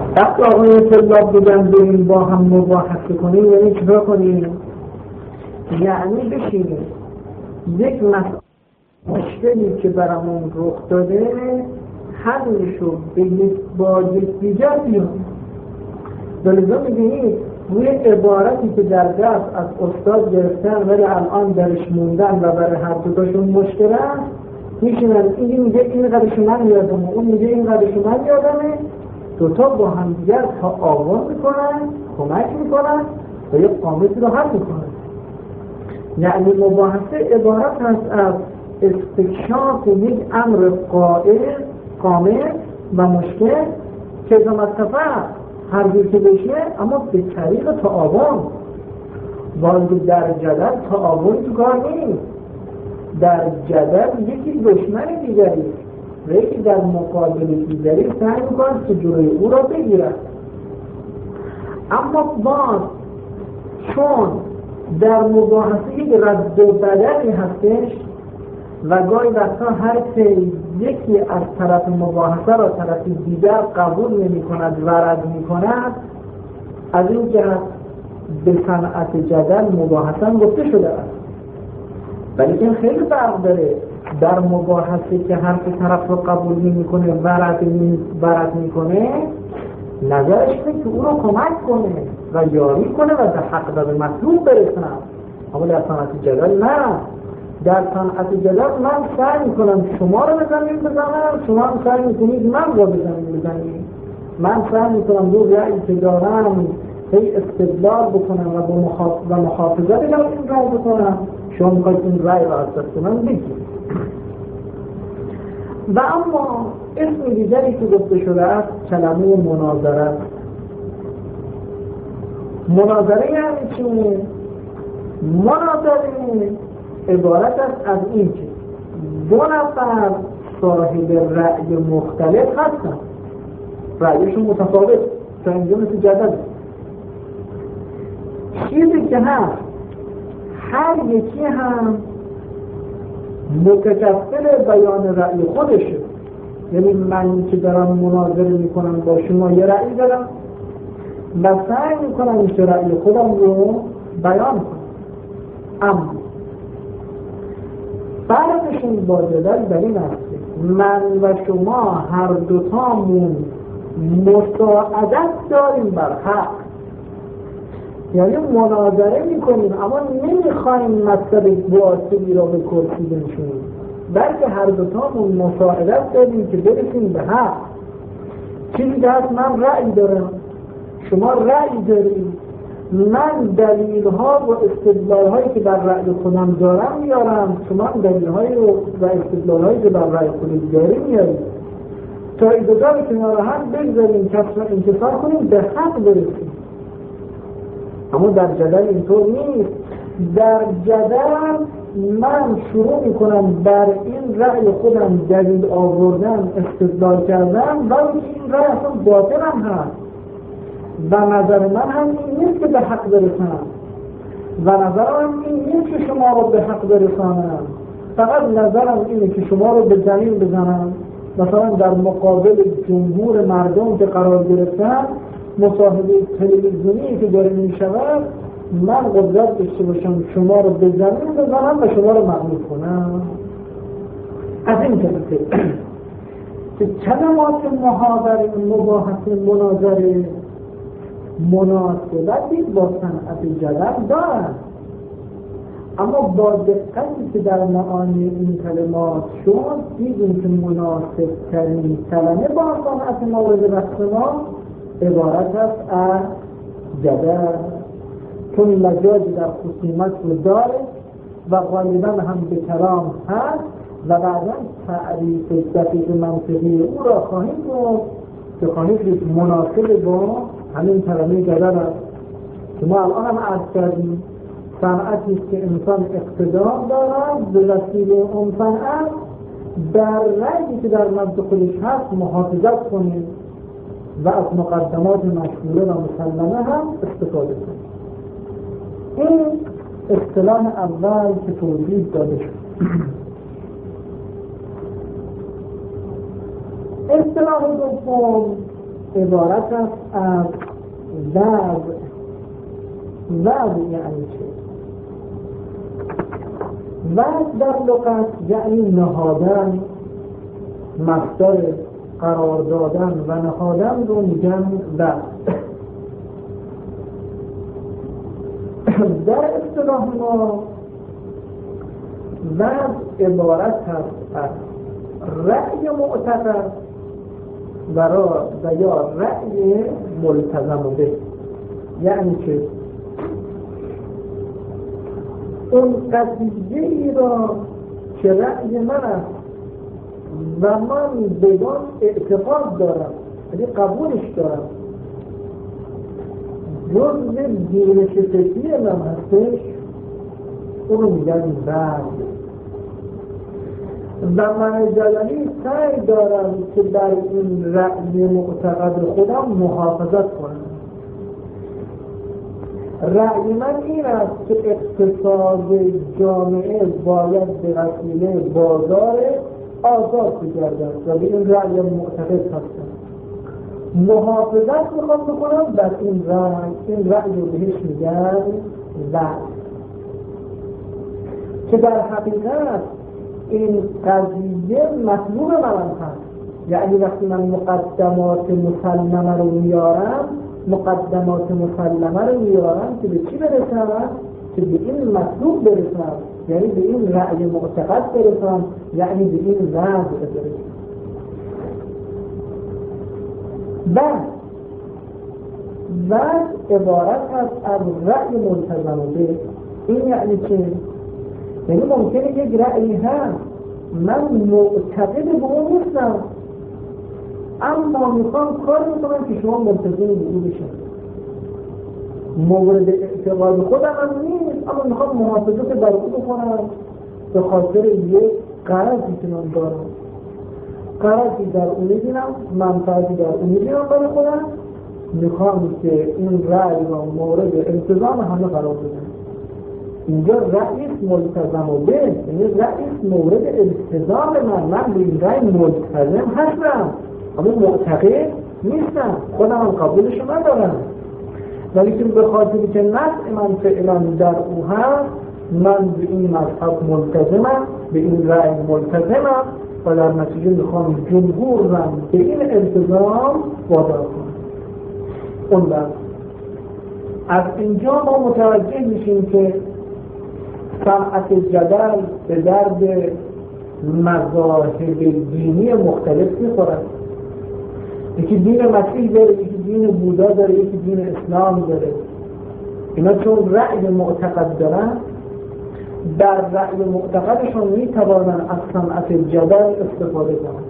وقتی آقای طلاب بودن بریم با هم مباحثه کنیم یعنی چطور کنیم؟ یعنی بشینیم یک مشکلی که برامون رخ داده حلشو با یکدیگر بیاریم. لذا می‌بینید روی عبارتی که در درس از استاد گرفتن ولی الان درش موندن و برای هر دوتاشون مشکل است، میشینن این میگه این قدرش من یادمه، اون میگه این قدرش من یادمه، دوتا با هم دیگر تعاون میکنن، کمک میکنن و یک قامتی رو حل میکنن. یعنی مباحثه عبارت هست از استکشاف یک امر قائم و مشکل که از مصطفى هر جور که بشه اما به طریق تعاون. ولی در جدل تعاون تو کار نیست. در جدل یکی دشمن دیگری و یکی در مقابل دیگری سعی می‌کنه که جلوی او را بگیرد. اما باز چون در مباحثه یک رد و بدلی هستش و گاهی وقتا هر که یکی از طرف مباحثه را طرف دیگر قبول نمی کند و رد می کند، از این جهت به صنعت جدل مباحثه گفته شده است. ولی این خیلی فرق داره. در مباحثه که هر که طرف را قبول نمی کنه و رد می کنه، نظرش اینه که او را کمک کنه و یاری کنه و به حق و به مطلوب برسونه. اما در صنعت جدل نه. در صنعت جدل من سعی میکنم شما رو بزنم، شما هم سعی میکنید من رو بزنید. من سعی میکنم دو رأیی که دارم هی استدلال بکنم و محافظت در این رأی بکنم، شما میخواید این رأی رو از دست من بگیرید. و اما اسم دیگری که گفته شده است کلمه مناظره. مناظره یعنی چی؟ مناظره عبارت است از این که دو نفر صاحب رأی مختلف هستند، رأیشون متفاوت، تا اینجا مثل جدل. چیزی که هست هر یکی هم متکفل بیان رأی خودشه. یعنی من که دارم مناظره میکنم با شما یه رأی دارم و سعی میکنم که رأی خودم رو بیان کنم، اما فرقشون با جدل در این است من و شما هر دوتامون مساعدت داریم بر حق. یعنی مناظره میکنیم اما نمیخوایم مطلب باطلی را به کرسی بنشونیم، بلکه هر دوتامون مساعدت داریم که برسیم به حق. چیزی که هست من رأی دارم، شما رأی داریم، من دلیل ها و استدلال هایی که بر رأی خودم دارم میارم، شما دلیل های و استدلال هایی که بر رأی خودم داریم میاریم، تا این دوتا رو کنار هم بگذاریم، کسر انتصار کنیم، به حق برسیم. اما در جدل اینطور نیست. در جدل من شروع میکنم بر این رأی خودم دلیل آوردن، استدلال کردن، ولی این رأی اصلا باطل هم هست و نظر من هم این نیست که به حق برسانم و نظرم این نیست که شما رو به حق برسانم. فقط نظرم اینه که شما رو به زمین بزنم، مثلا در مقابل جمهور مردم که قرار گرفتن، مصاحبه تلویزیونی که داره میشود، من قدرت داشته باشم شما رو به زمین بزنم و شما رو مغلوب کنم. از این جهت که کلمات محاوره، مباحثه، مناظره مناسبتی با صنعت جدل دارد، اما با دقتی که در معانی این کلمات شد دیدیم که مناسب ترین کلمه با صنعت مورد بحث ما عبارت است از جدل، چون لجاجی در خصومت رو داره و غالبا هم به کلام هست و بعدا تعریف دقیق منطقی او را خواهیم گفت که خواهیم دید مناسب با همین کلمه جدل است که ما الان هم عرض کردیم. صنعتی است که انسان اقتدار دارد به وسیله اون صنعت در رأیی که در نزد خودش هست محافظت کنیم و از مقدمات مشهوره و مسلمه هم استفاده کنیم. این اصطلاح اول که توضیح داده شد. اصطلاح دوم عبارت است از وضع. وضع یعنی چه؟ وضع در لغت یعنی نهادن، مصدر قرار دادن و نهادن رو میگن وضع. در اصطلاح ما وضع عبارت است از رأی معتقد و یا رأی ملتزم به. یعنی که اون قضیه‌ای را که رأی من است و من بدان اعتقاد دارم، یعنی قبولش دارم، جزء دینش فکری من هستش، اونو میگن وضع. و من جلالی سعی دارم که در این رأی معتقد خودم محافظت کنم. رأی من این است که اقتصاد جامعه باید به وسیله بازار آزاد بگردد و به این رأی معتقد هستم. محافظت میخوام بکنم بر این رأی رو بهش میگن وضع، که در حقیقت این قضیه مطلوب من هست. یعنی وقتی من مقدمات مسلمه رو میارم که به چی برسم؟ که به این مطلوب برسم، یعنی به این رأی معتقد برسم، یعنی به این وضع برسم. وضع عبارت است از رأی ملتزم به. این یعنی که یعنی ممکنه یک رأیی هست من معتقد به اون نیستم، اما میخوام کار میکنم که شما ملتزم به اون بشید. مورد اعتقاد خودم هم نیست، اما میخوام محافظت بر اون بکنم به خاطر یک غرضی که من دارم. غرضی در اون میدینم، منفعتی در اون میدینم برای خودم، میخوام که این رأی را مورد التزام همه قرار بدم. اینجا رئیس ملتزم به، یعنی رئیس مورد التزام من به این رأی ملتزم هستم، اما معتقد نیستم، خودم هم قبولش ندارم، ولی که به خاطری که نفع من فعلا در او هست، من به این مذهب ملتزمم، به این رأی ملتزمم و در نتیجه میخوام جمهور را به این التزام وادار کنم. اون وقت از اینجا ما متوجه میشیم که صنعت جدل به درد مذاهب دینی مختلف میخورد. یکی دین مسیح داره، یکی دین بودا داره، یکی دین اسلام داره. اینا چون رأی معتقد دارن، در رأی معتقدشون میتوانن از صنعت جدل استفاده کنن.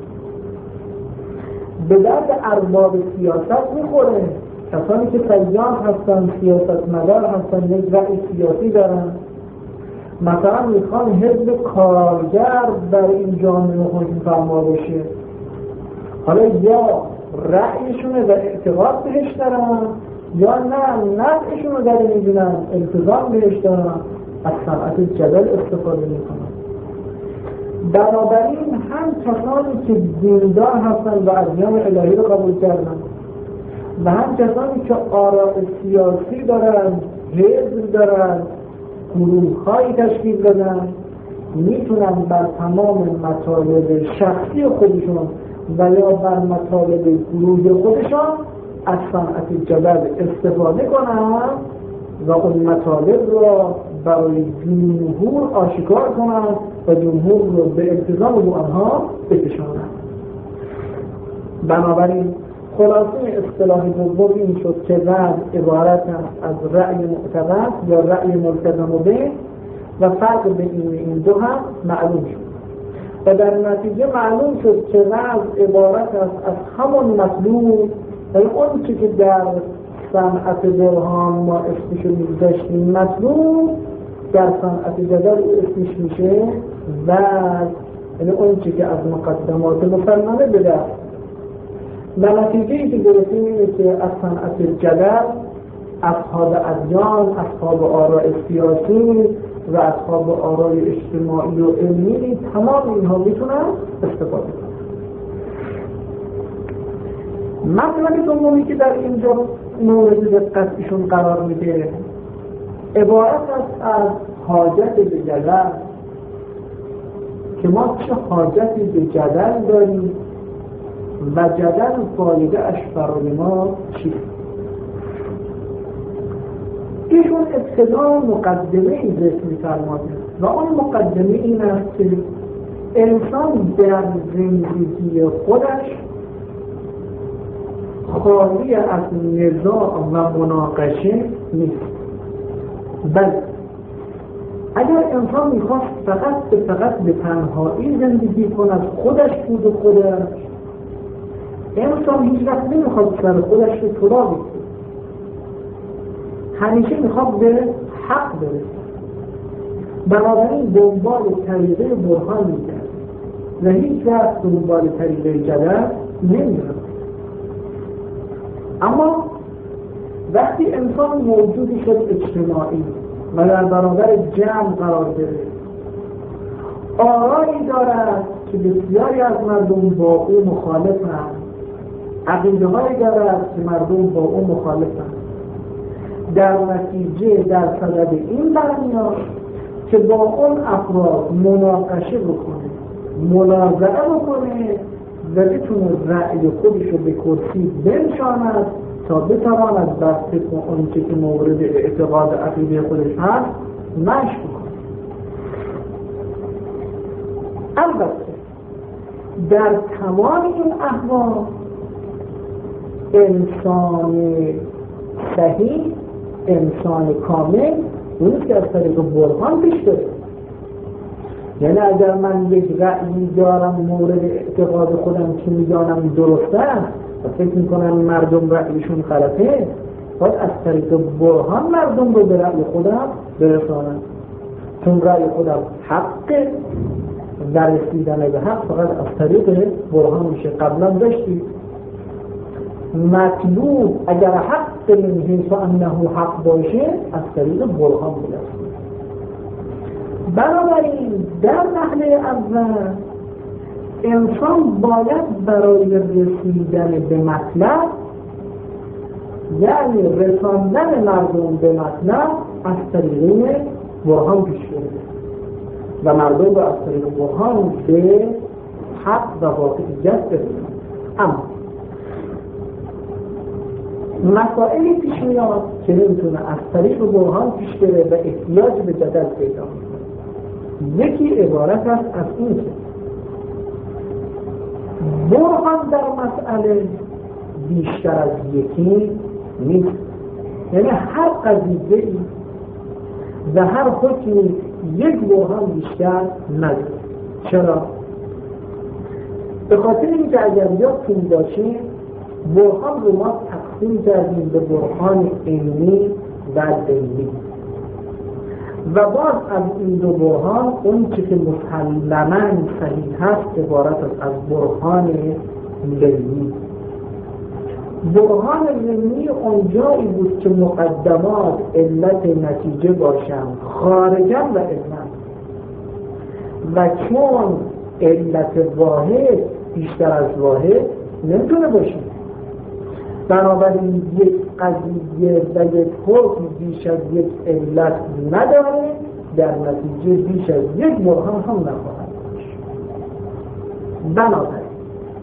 به درد ارباب سیاست میخوره. کسانی که سیان هستن، سیاستمدار هستن، یک رأی سیاسی دارن، مثلا میخوان حزب کارگر در این جامعه حکم فرما بشه، حالا یا رأیشونه و اعتقاد بهش دارن یا نه نفعشون رو داره میدونن، التزام بهش دارن، از صنعت جدل استفاده میکنن. بنابراین هم کسانی که دیندار هستن و ادیان الهی رو قبول کردن و هم کسانی که آراء سیاسی دارن، حزب دارن، گروه‌هایی تشکیل دادن، میتونن بر تمام مطالب شخصی خودشون و یا بر مطالب گروه خودشون از صنعت جدل استفاده کنن و اون مطالب را برای جمهور آشکار کنن و جمهور رو به التزام با آنها بکشانن. بنابراین خلاصه اصطلاح دوم این شد که وضع عبارت است از رأی معتقد یا رأی ملتزم به و فرق بین این دو هم معلوم شد و در نتیجه معلوم شد که وضع عبارت است از همون مطلوب و اون چی که در صنعت برهان ما اسمشو می‌گذاشتیم مطلوب، در صنعت جدل اسمش میشه وضع، یعنی اون چی که از مقدمات مسلمه به دست. و نتیجه‌ای که گرفتیم اینه که از صنعت جدل اصحاب ادیان، اصحاب آراء سیاسی و اصحاب آراء اجتماعی و علمی تمام اینها میتونن استفاده کنن. مطلب دومی که در اینجا مورد دقت ایشون قرار میده عبارت است از حاجت به جدل، که ما چه حاجتی به جدل داریم و جدل فایده اش برای ما چیست. ایشون ابتدا مقدمه این ذکر می‌فرماید و اون مقدمه این است که انسان در زندگی خودش خالی از نزاع و مناقشه نیست، بل اگر انسان میخواست فقط به تنهایی زندگی کند، خودش بود و خودش، انسان هیچ وقت نمیخواد سر خودش رو طلا بکنه، همیشه میخواد به حق برسه، بنابراین دنبال طریقه برهان میکرد و هیچ وقت دنبال طریقه جدل نمیرد. اما وقتی انسان موجودی شد اجتماعی و در برابر جمع قرار گرفت، آرایی دارد که بسیاری از مردم با او مخالفند، عقیده‌هایی دارد که مردم با او مخالفند، در نتیجه در صدد این برمیاد که با اون افراد مناقشه بکنه، منازعه بکنه و بتونه رأی خودش رو به کرسی بنشاند تا بتواند بر طبق آنچه که مورد اعتقاد عقیده خودش هست مشی بکنه. البته در تمام این احوال انسان صحیح، انسان کامل اونی که از طریق برهان پیش بره. یعنی اگر من یک رأیی دارم مورد اعتقاد خودم که میدانم درسته و فکر میکنم مردم رأیشون غلطه، باید از طریق برهان مردم رو به رأی خودم برسانم، چون رأی خودم حقه و رسیدن به حق فقط از طریق برهان میشه. قبلا داشتید مطلوب اگر حق من حیث انه حق باشه از طریق برهان برسید. بنابراین در مرحله اول انسان باید برای رسیدن به مطلب، یعنی رساندن مردم به مطلب، از طریق برهان پیش بره و مردم رو از طریق برهان به حق و واقعیت برسند. اما مسائلی پیش میاد که نمیتونه از طریق برهان پیش بره و احتیاج به جدل پیدا میکنه. یکی عبارت است از این که برهان در مسئله بیشتر از یکی نیست، یعنی هر قضیه‌ای و هر حکمی یک برهان بیشتر نداره. چرا؟ به خاطر اینکه اگر یادتون باشه برهان رو ما تقسیم کردیم به برهان علمی و دلیلی و باز از این دو برهان اون چی که مسلماً صحیح هست عبارت است از برهان علمی. برهان علمی اونجایی بود که مقدمات علت نتیجه باشند خارجاً و علماً، و چون علت واحد بیشتر از واحد نمیتونه باشه، بنابراین یک قضیه و یک حکم بیش از یک علت نداره، در نتیجه بیش از یک برهان هم نخواهد باشه. بنابراین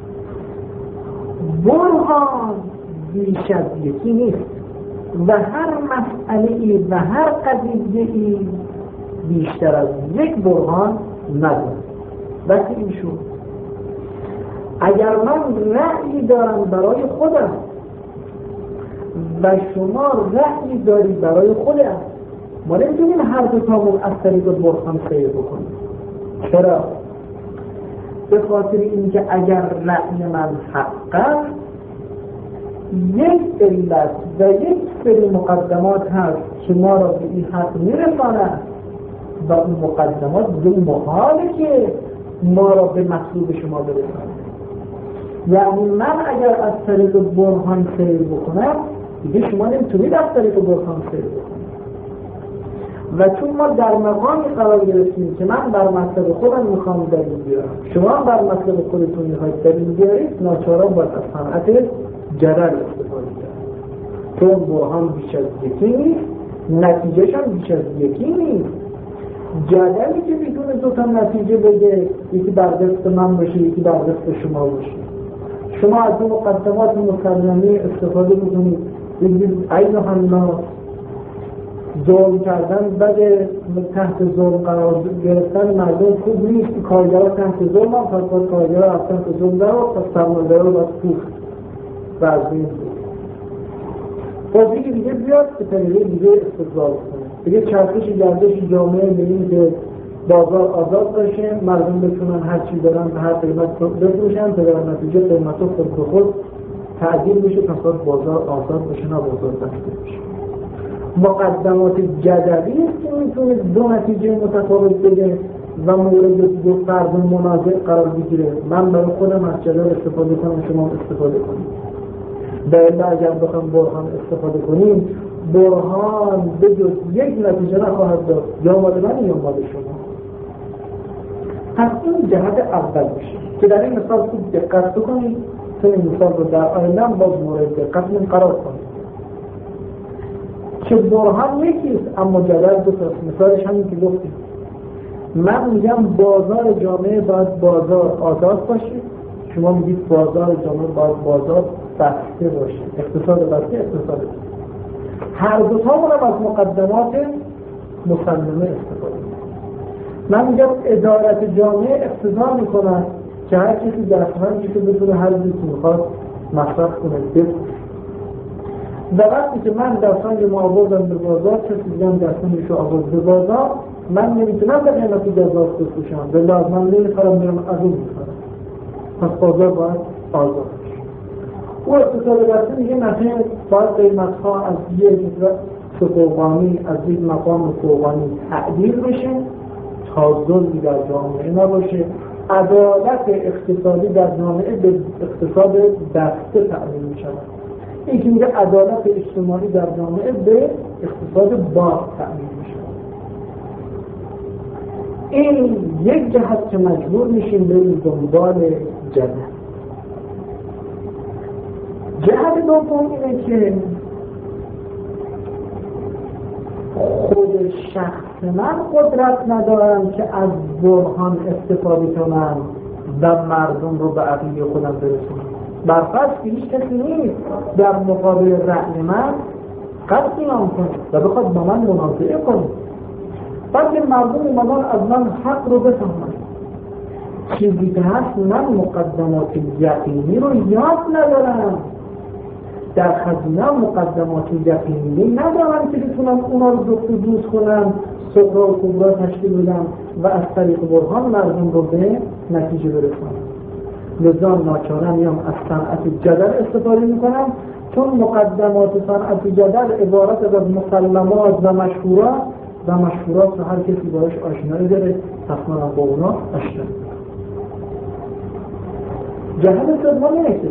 برهان بیش از یکی نیست و هر مسئله‌ای و هر قضیه‌ای بیشتر از یک برهان نداره. وقتی این شد اگر من رأیی دارم برای خودم و شما رأیی داری برای خودت، ما نمیتونیم هر دو تامون از طریق برهان سیر بکنیم. چرا؟ به خاطر اینکه اگر رأی من حق است، یک علت و یک سری مقدمات هست که ما را به این حق میرساند و اون مقدمات دیگه محاله که ما را به مطلوب شما برساند. یعنی من اگر از طریق برهان سیر بکنم دیگه شما نمیتونید از طریق برهان سیر بکنید، و چون ما در مقامی قرار گرفتیم که من بر مطلب خودم میخوام دلیل بیارم، شما بر مطلب خودتون میخواید دلیل بیارید، ناچارا باید از صنعت جدل استفاده کرد، چون برهان بیش از یکی نیست، نتیجهش هم بیش از یکی نیست. جدلی که میتونه دو تا نتیجه بده، یکی بر دست من باشه یکی بر دست شما باشه. شما از اون مقدمات مسلمه استفاده بکنید، بگید ایها الناس، ظلم کردن بده، تحت ظلم قرار گرفتن مردم خوب نیست، کارگرها تحت ظلم هم، پس کارگرها از تحت ظلم در پس سرمایه‌دارا رو باید پوست و از بین بود. خب دیگه بیاد به طریقه دیگه استقلال کنه، دیگه چرخش گردش جامعه ببینید که بازار آزاد باشه، مردم بتونن هر چی دارن به هر قیمت بفروشن، تا در نتیجه قیمت‌ها خود به خود تعدیل بشه، پس بازار آزاد بشه، نه بازار بسته بشه. مقدمات جدلی است که میتونه دو نتیجه متفاوت بده و مورد دو فرد منازع قرار بگیره. من برای خودم از جدل استفاده کنم، شما استفاده کنید. باید اگر بخوام برهان استفاده کنیم، برهان به جز یک نتیجه نخواهد داد، یا مال من یا مال شما. پس این جهت اول میشه که در این مثال خوب دقت بکنید، تا این مثال رو در آینده باز مورد دقتمون قرار کنید که برهان یکیست اما جدل دو تاست. مثالش همین که گفتیم، من میگم بازار جامعه باید بازار آزاد باشه، شما میگید بازار جامعه باید بازار بسته باشه، اقتصاد بسته، اقتصاد بسته. هر دو تا هم از مقدمات مسلمه استفاده کنید. من میگم ادارت جامعه اقتضا میکنه که هر کسی دستمندی که بتونه هر چیزی که میخواد مصرف کنه بفروشه. و وقتی که من دستمند ما آوردم به بازار، کسی دیگه هم دستمندش رو آورد به بازار، من نمیتونم به قیمتی جذاب بفروشم، به لازم من نمیخوام میرم از اون میخوام. پس بازار باید آزاد بشه. او اقتصاد بسته میگه مثلا باید قیمت‌ها از یک فوقانی، از یک مقام فوقانی تعدیل بشه تا ظلمی در جامعه نباشه، عدالت اقتصادی در جامعه به اقتصاد بسته تعدیل میشه. این که میگه عدالت اجتماعی در جامعه به اقتصاد باز تعدیل میشه. این یک جهت که مجبور میشیم بریم دنبال جدل. جهت دوم اینه که خود شخص من قدرت ندارم که از برهان استفاده کنم و مردم رو به عقیده خودم برسونم. برفرض که هیچ کسی نیست در مقابل رأی من قصد نام کنه و بخواد با من منازعه کنه، بلکه مردم اومدن از من حق رو بفهمن. چیزی که هست من مقدمات یقینی رو یاد ندارم، در خزینه مقدمات یقینی ندارم که بتونم اونا رو دست و دوست کنم، صغرا و کبرا تشکیل بدم و از طریق برهان مردم رو به نتیجه برسونم. لذا ناچارم میام از صنعت جدل استفاده میکنم، چون مقدمات صنعت جدل عبارت از مسلمات و مشهورات رو هر کسی باش آشنایی داره، پس منم با اونا آشنا. جهت سوم اینه که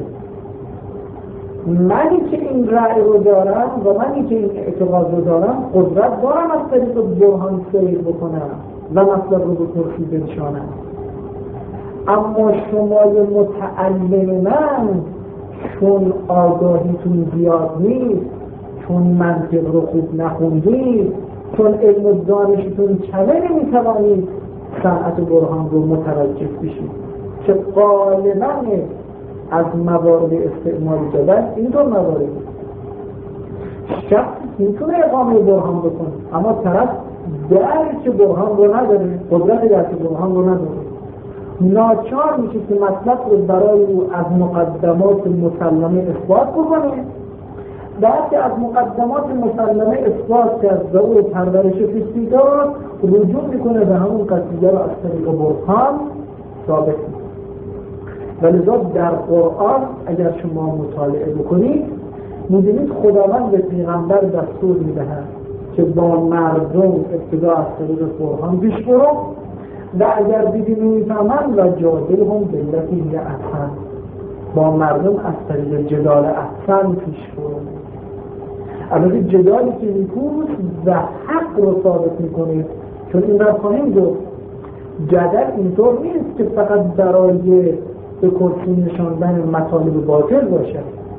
منی که این رأی رو دارم و منی که این اعتقاد رو دارم قدرت دارم از طریق برهان سیر بکنم و مطلب رو به ترخی بنشانم. اما شمای متعلم من چون آگاهیتون زیاد نیست، چون منطق رو خوب نخوندید، چون علم و دانشتون کمه، نمیتوانید صنعت برهان رو متوجه بشید که غالباً از موارد استعمال جدل اینطور مواردی شخص میتونه اقامه برهان بکنه اما طرف درک برهان رو نداره، قدرت درک برهان رو نداره، ناچار میشه که مطلب رو برای او از مقدمات مسلمه اثبات بکنه. بعد که از مقدمات مسلمه اثبات کرد و او پرورش فکری داد، رجوع میکنه به همون قضیه رو از طریق برهان ثابت میکنه. ولذا در قرآن اگر شما مطالعه بکنید می‌بینید خداوند به پیغمبر دستور می‌دهد که با مردم ابتدا از طریق برهان پیش برو و اگر دیدی نمی‌فهمند و جادلهم بالتی هی احسن، با مردم از طریق جدال احسن پیش برو. البته جدالی که نیکوست و حق رو ثابت می‌کنید، چون این را خواهیم گفت جدل اینطور نیست که فقط برای به کرسی نشاندن مطالب باطل باشد،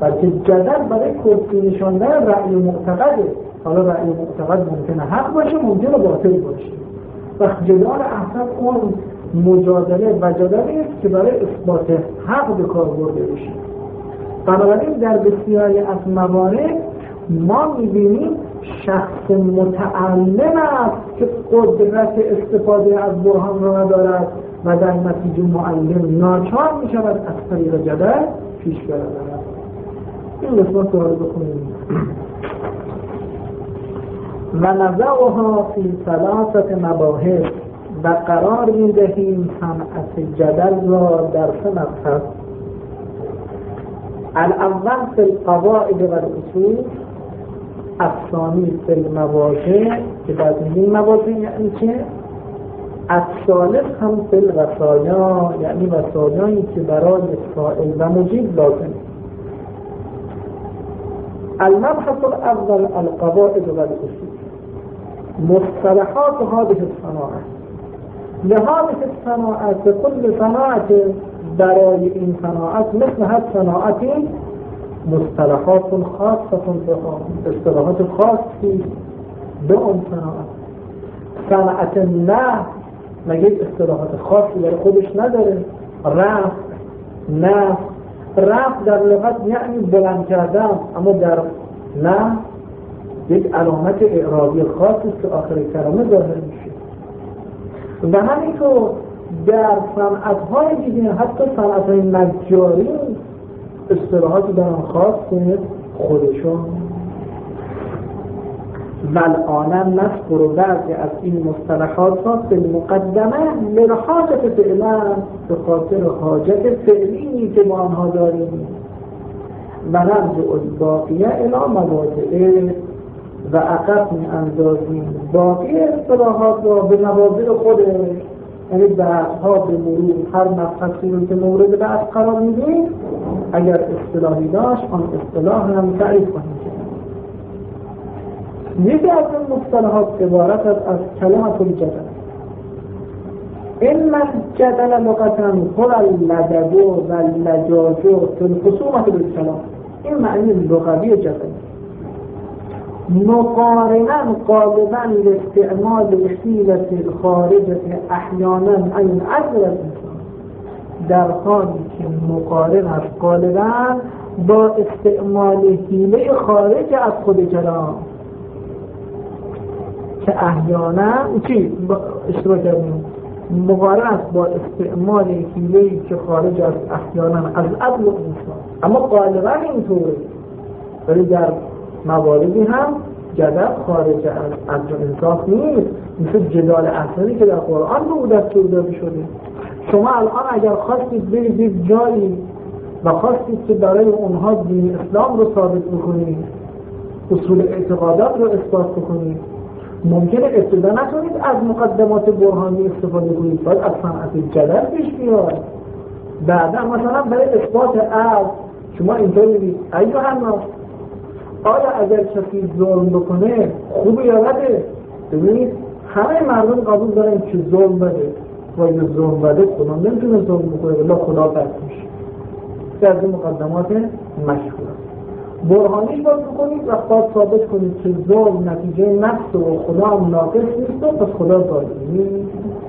بلکه جدل برای کرسی نشاندن رأی معتقده. حالا رأی معتقد ممکنه حق باشه، ممکنه باطل باشه. و جدال اصلا اون مجادله و جدلی است که برای اثبات حق به کار برده بشه. بنابراین در بسیاری از موارد ما می‌بینیم شخص متعلم است که قدرت استفاده از برهان را ندارد و در نتیجه معلم ناچار می‌شود از طریق جدل پیش برود. این قسمت رو بخونیم. و نزعها فی ثلاثه مباحث، و قرار می‌دهیم صنعت جدل را در سه مبحث. الاول فی القواعد و الاصول، الثانی فی المواضع که بعد میگیم مواضع یعنی چه؟ الثالث هم فی الوصایا یعنی وصایایی که برای سائل و مجیب لازم. المبحث الاول القواعد و الاصول، مصطلحات هذه الصناعه. لهذه الصناعه كل صناعه، برای این صناعت مثل هر صناعتی مصطلحات خاصه بها، اصطلاحات خاصی به اون صناعت. صنعت نه مگه اصطلاحات خاصی برای خودش نداره. رفع در لغت یعنی بلند کردن، اما در نه یک علامت اعرابی خاصی است که آخر کلمه ظاهر میشه. و همینطور در صنعت‌های دیگه، حتی صنعت‌های نجاری اصطلاحاتی در آن خاص خودشون. والآن نذکر بعضی از این مصطلحات را به مقدمه لحاجت فعلا، به خاطر حاجت فعلی که ما آنها داریم، و نرجع الباقیه الی مواضعه، و عقب می‌اندازیم باقی اصطلاحات را به مواضع خودش، یعنی بحث‌ها به مرور هر مبحثی رو که مورد بحث قرار میدیم اگر اصطلاحی داشت آن اصطلاح هم تعریف کنیم. یکی از این مصطلحات عبارت از کلمه الجدل. این جدل لغتا هو اللدد و اللجاج فی الخصومة بالکلام. این معنی لغوی جدل. مقارنا غالبا لاستعمال حیلة خارجة احیانا عن عقل الانسان، در حالی که مقارن است غالبا با استعمال حیله خارج از خود کلام، که احیانا اشتباه کردیم، مقارن است با استعمال حیله‌ای که خارج از احیانا از عقل انسان، اما غالبا اینطوره. ولی در مواردی هم جدل خارج از عقل انسان نیست، مثل جدال اصلی که در قرآن به او دستور داده شده. شما الان اگر خواستید برید یک جایی و خواستید که برای اونها دین اسلام رو ثابت بکنید، اصول اعتقادات رو اثبات بکنید، ممکنه ابتدا نتونید از مقدمات برهانی استفاده کنید، باید از صنعت جدل پیش بیاد. بعدا مثلا برای اثبات عقل شما اینطور بگید ایها الناس، آیا اگر کسی ظلم بکنه خوبه یا بده؟ ببینید همه مردم قبول دارن که ظلم بده، و اگه ظلم بده خدا نمیتونه ظلم بکنه، ولی خدا بد میشه. از این مقدمات مشهور برهانیش باید بکنید و باید ثابت کنید که ظلم نتیجه نفس و خدا هم ناقص نیست و پس خدا ظالم نیست.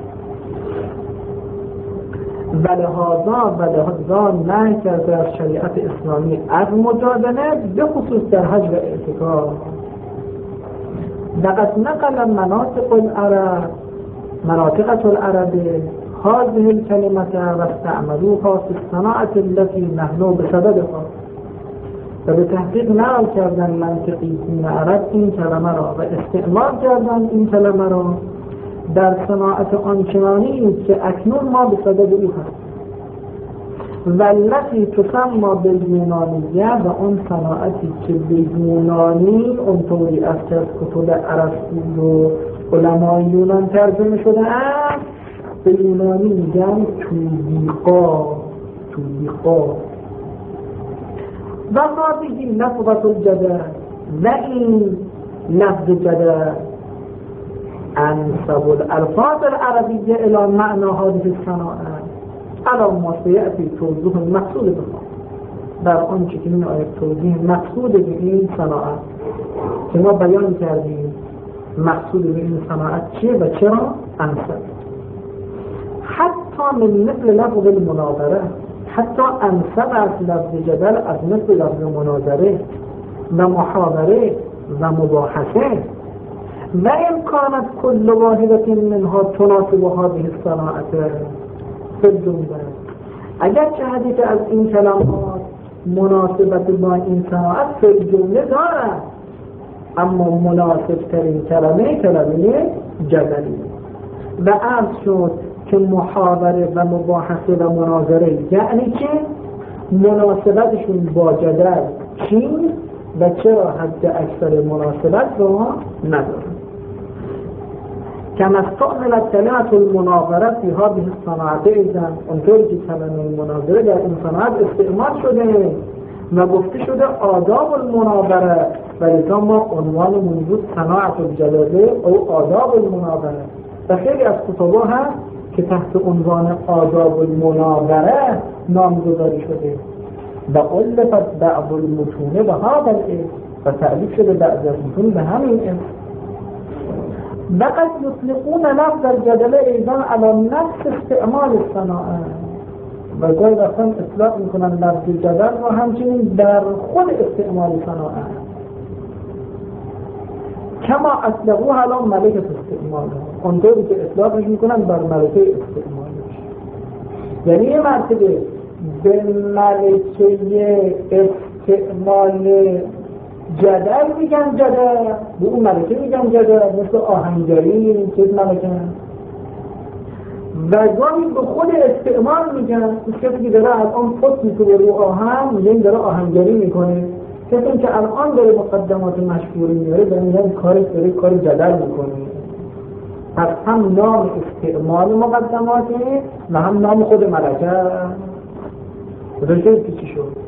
ولهذا نه کرده از شریعت اسلامی از مجادله به خصوص در حج و اعتکاف. لقد نقل مناطق العرب هذه الكلمة واستعملوها في الصناعة التي نحن بصددها. و به تحقیق نقل کردن منطقیین عرب این کلمه را و استعمال کردن این کلمه را در صناعت آنچنانی که اکنون ما به صدد او هست. والتي تسمى باليونانیه، و اون صناعتی که به یونانی اونطوری از کتب ارسطو و علمای یونان ترجمه شده است، به یونانی میگن تولیقا. و هذه لفظة الجدل، و این لفظ جدل انسب الالفاظ العربیه الى معنى هذه الصناعه على ما سيأتي توضیح المقصود بها. در آنچه که این آیه توضیح مقصود به این صناعت که ما بیان کردیم مقصود به این صناعت چیه و چرا انصب. حتی من مثل لفظ المناظره، حتی انصب از لفظ جدل از مثل لفظ مناظره و محاوره و مباحثه. و این کانت کل واحدت منها تناسب هذه الصناعت فی الجمله، اگرچه حدیث از این کلمات مناسبت با این صناعت فی الجمله دارد، اما مناسب ترین کلمه جدلی. و عرض شد که محاوره و مباحثه و مناظره یعنی که مناسبتشون با جدل چین و چرا حد اکثر مناسبت رو نداره. كما استعملت كلمة المناظرة في هذه الصناعات ایضا، اونطوری که کلمه مناظره در این صناعت استعمال شده و گفته شده آداب المناظره، ولی ما عنوان موجود صناعت الجدله او آداب المناظره و خیلی از کتابا هست که تحت عنوان آداب المناظره نامگذاری شده و الفت بعض المتون به هذا الاسم و تعریف شده بعض از متون به همین اسم. وقد يطلقون لفظ الجدل ایضا على نفس استعمال الصناعه، و گاهی وقتا اطلاق میکنن لفظ جدل و همچنین در خود استعمال صناعه، کما اطلقوها على ملکه استعمال، اونطوری که اطلاقش میکنن بر ملکه استعمالش. یعنی یه مرتبه به ملکه استعمال جدل میگن جدل، به اون ملکه میگن جدل، مثل آهنگری چیز ملکه. و گاهی به خود استعمال میگن، کسی که داره الان فوت میکنه رو آهن میگن داره آهنگری میکنه، کسی که الان داره مقدمات مشهوری میاره داره میگن کارش داره کار جدل میکنه. پس هم نام استعمال مقدماتی و هم نام خود ملکه بذارید که چی شد.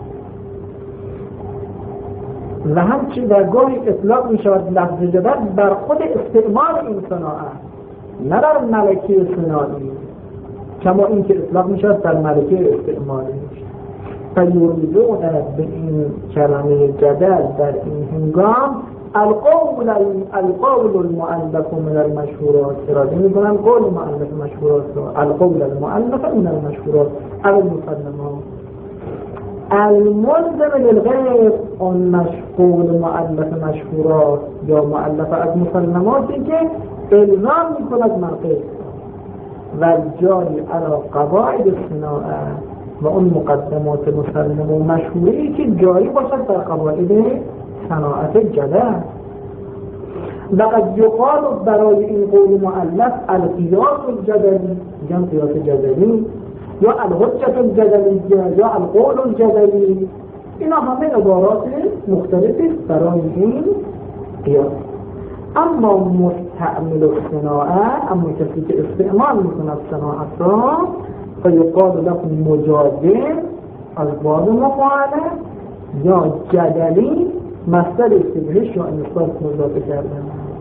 و همچی در گاهی اطلاق می شود لفظ جدل بر خود استعمال این صناعه، نه بر ملکه صناعی، کما این که اطلاق می شود بر ملکه استعمالش. فیوریدون به این کلمه جدل در این هنگام القول المؤلف من المشهورات اراده می کنن، قول مؤلف مشهورات را القول المؤلف من المشهورات او المسلمات الملزم للغیر، اون مشغول مؤلف مشهورات یا مؤلف از مسلماتی که الزام میکند مرقه و جاری علی قواعد صناعه و اون مقدمات مسلم و مشهوری که جاری باشد در قواعد صناعت جدل. لقد یقال برای این قول مؤلف القیاس الجدلی، میگن قیاس جدلی یا الحجة الجدلیه یا القول الجدلی، اینا همه عبارات مختلفی برای این قیاس. اما مستعمل صناعه، اما کسی که استعمال میکند صناعت را، فیقال لكم مجادل از باب مقاله یا جدلی، مصدر استبهش یا انصاف مضافه کردن.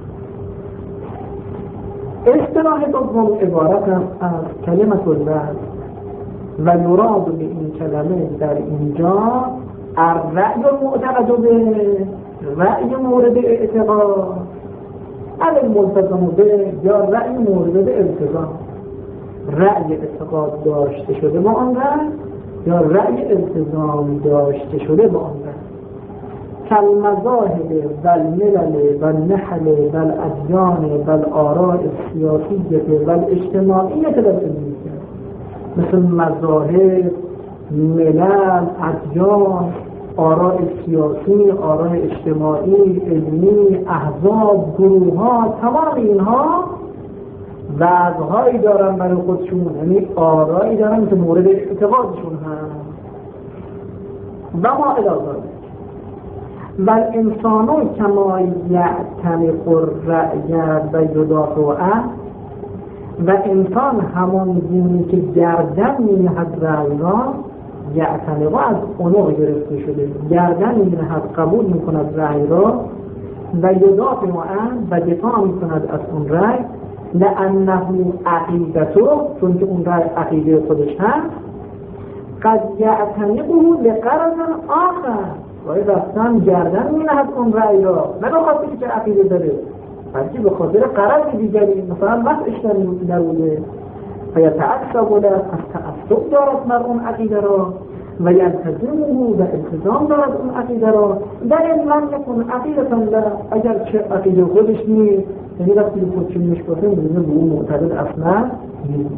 اصطلاح دوم عبارت از کلمة اللفظ و یراد به این کلمه در اینجا الرأی المعتقد به، رأی مورد اعتقاد، الملتزم به یا رأی مورد التزام، رأی اعتقاد داشته شده با آن رأی یا رأی التزام داشته شده با آن رأی. كالمذاهب والملل والنحل والأديان والآراء السياسية والاجتماعية والعلمية، مثل مذاهب، ملل، ادیان، آراء سیاسی، آراء اجتماعی، علمی، احزاب، گروه ها، تمام اینها وضعهایی دارن برای خودشون، یعنی آرایی دارن که مورد اعتقادشون هست و ما اضافه. والانسان کما یعتنق الرأی و یدافعه، و انسان همان گونه که گردن می‌نهد رأی را، یعتنق از عنق گرفته شده، گردن می‌نهد قبول می‌کند رأی را، و یدافعه و دفاع می‌کند از اون رأی، لأنه عقیدته، چون که اون رأی عقیده خودش هست، قد یعتنقه لقرض آخر ولی رفتن گردن می نهد اون رأی را، نه به خاطر که عقیده داره بلکه به خاطر قرض دیگری، مثلا وقتش نبوده فیتعصب له، از تعصب دارد مر اون عقیده را و یلتزمه و التزام دارد اون عقیده را. در این من نکن عقیدتان له، اگر چه عقیده خودش نیست، یعنی وقتی به خود چنینش باشه میدونه به اون معتقد اصلا نیست.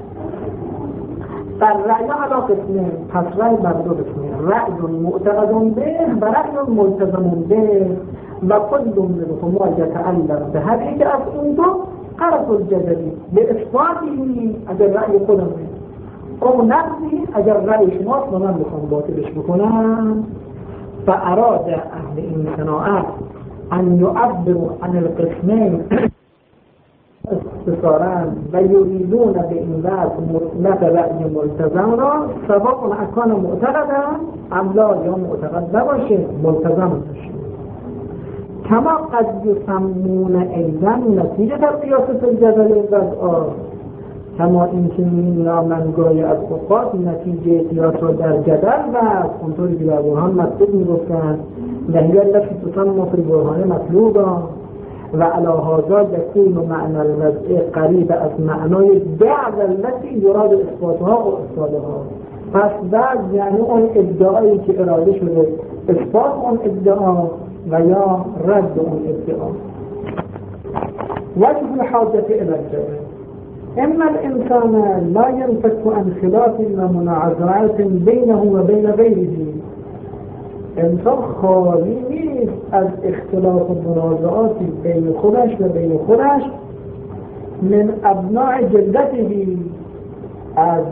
در رأی علا قسمه، پس رأی بر دو قسمه، رأی معتقد به و رأی ملتزم به و کل منهما یتعلق به هر یک از این دو قرض الجدلی به اثباتی اگر رأی خودم او نقضی اگر رأی شماست و من بخوام باطلش بکنم. فاراد اهل این صناعت ان یعبروا عن القسمین اختصارا و یریدون به این وقت مطلق رأی ملتزم را سواء اکان معتقدا ام لا، یا معتقد نباشه ملتزم باشه. کما قد یسمون ایضا نتیجه در قیاس الجدل وضعا، کما اینکه می‌نامند گاهی از اوقات نتیجه قیاس را در جدل و اونطوری که در برهان مطلوب می‌گفتند نهی التي تسمى في البرهان مطلوبا و علی هذا یکون معنی الوضع قریب از معنای بعض التي یراد اثباتها و اثباتها. پس بعض یعنی اون ادعایی که اراده شده اثبات اون ادعا و یا رد اون ادعا. وجه الحاجة الى الجدل اما الانسان لا ينفك عن خلاف و منازعات بینه و بین غیره. انسان خالی نیست از اختلاف و منازعاتی بین خودش و بین خودش من ابناء جلدته، از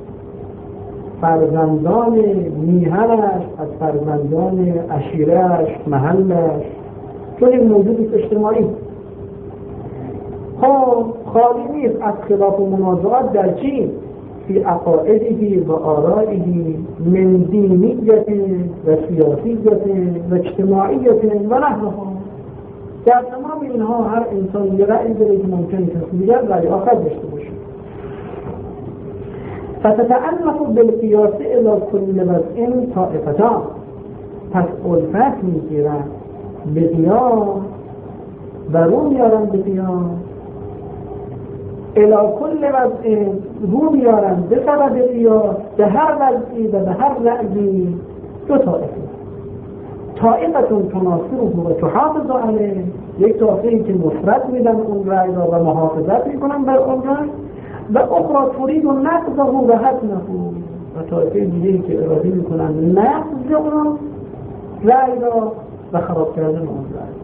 فرزندان میهنش، از فرزندان عشیرش، محلش، چون این موجود اجتماعی. خالی نیست از خلاف و منازعات در چی؟ فی عقائده و آرائه من دینیت و سیاسیت و اجتماعیت و نحوها. در تمام اینها هر انسان یه رأی داره که ممکنه کسی دیگر رأی آخر داشته باشه. فتتعلق بالقیاس الی کل وضع طائفتان، پس الفت میگیرن به قیاس و رو میارن به قیاس الی کل وضع، رو میارن به سبب قیاس به هر وضعی و به هر رأیی دو طائفه. طائفتون تناصره و تحافظ علیه، یک طائفه‌ای که نصرت میدن اون رأی را و محافظت میکنن بر اون رأی، و اخرى ترید نقضه و حتمه، و طائفه دیگه‌ای که اراده میکنن نقض اون رأی را و خراب کردن اون رأی.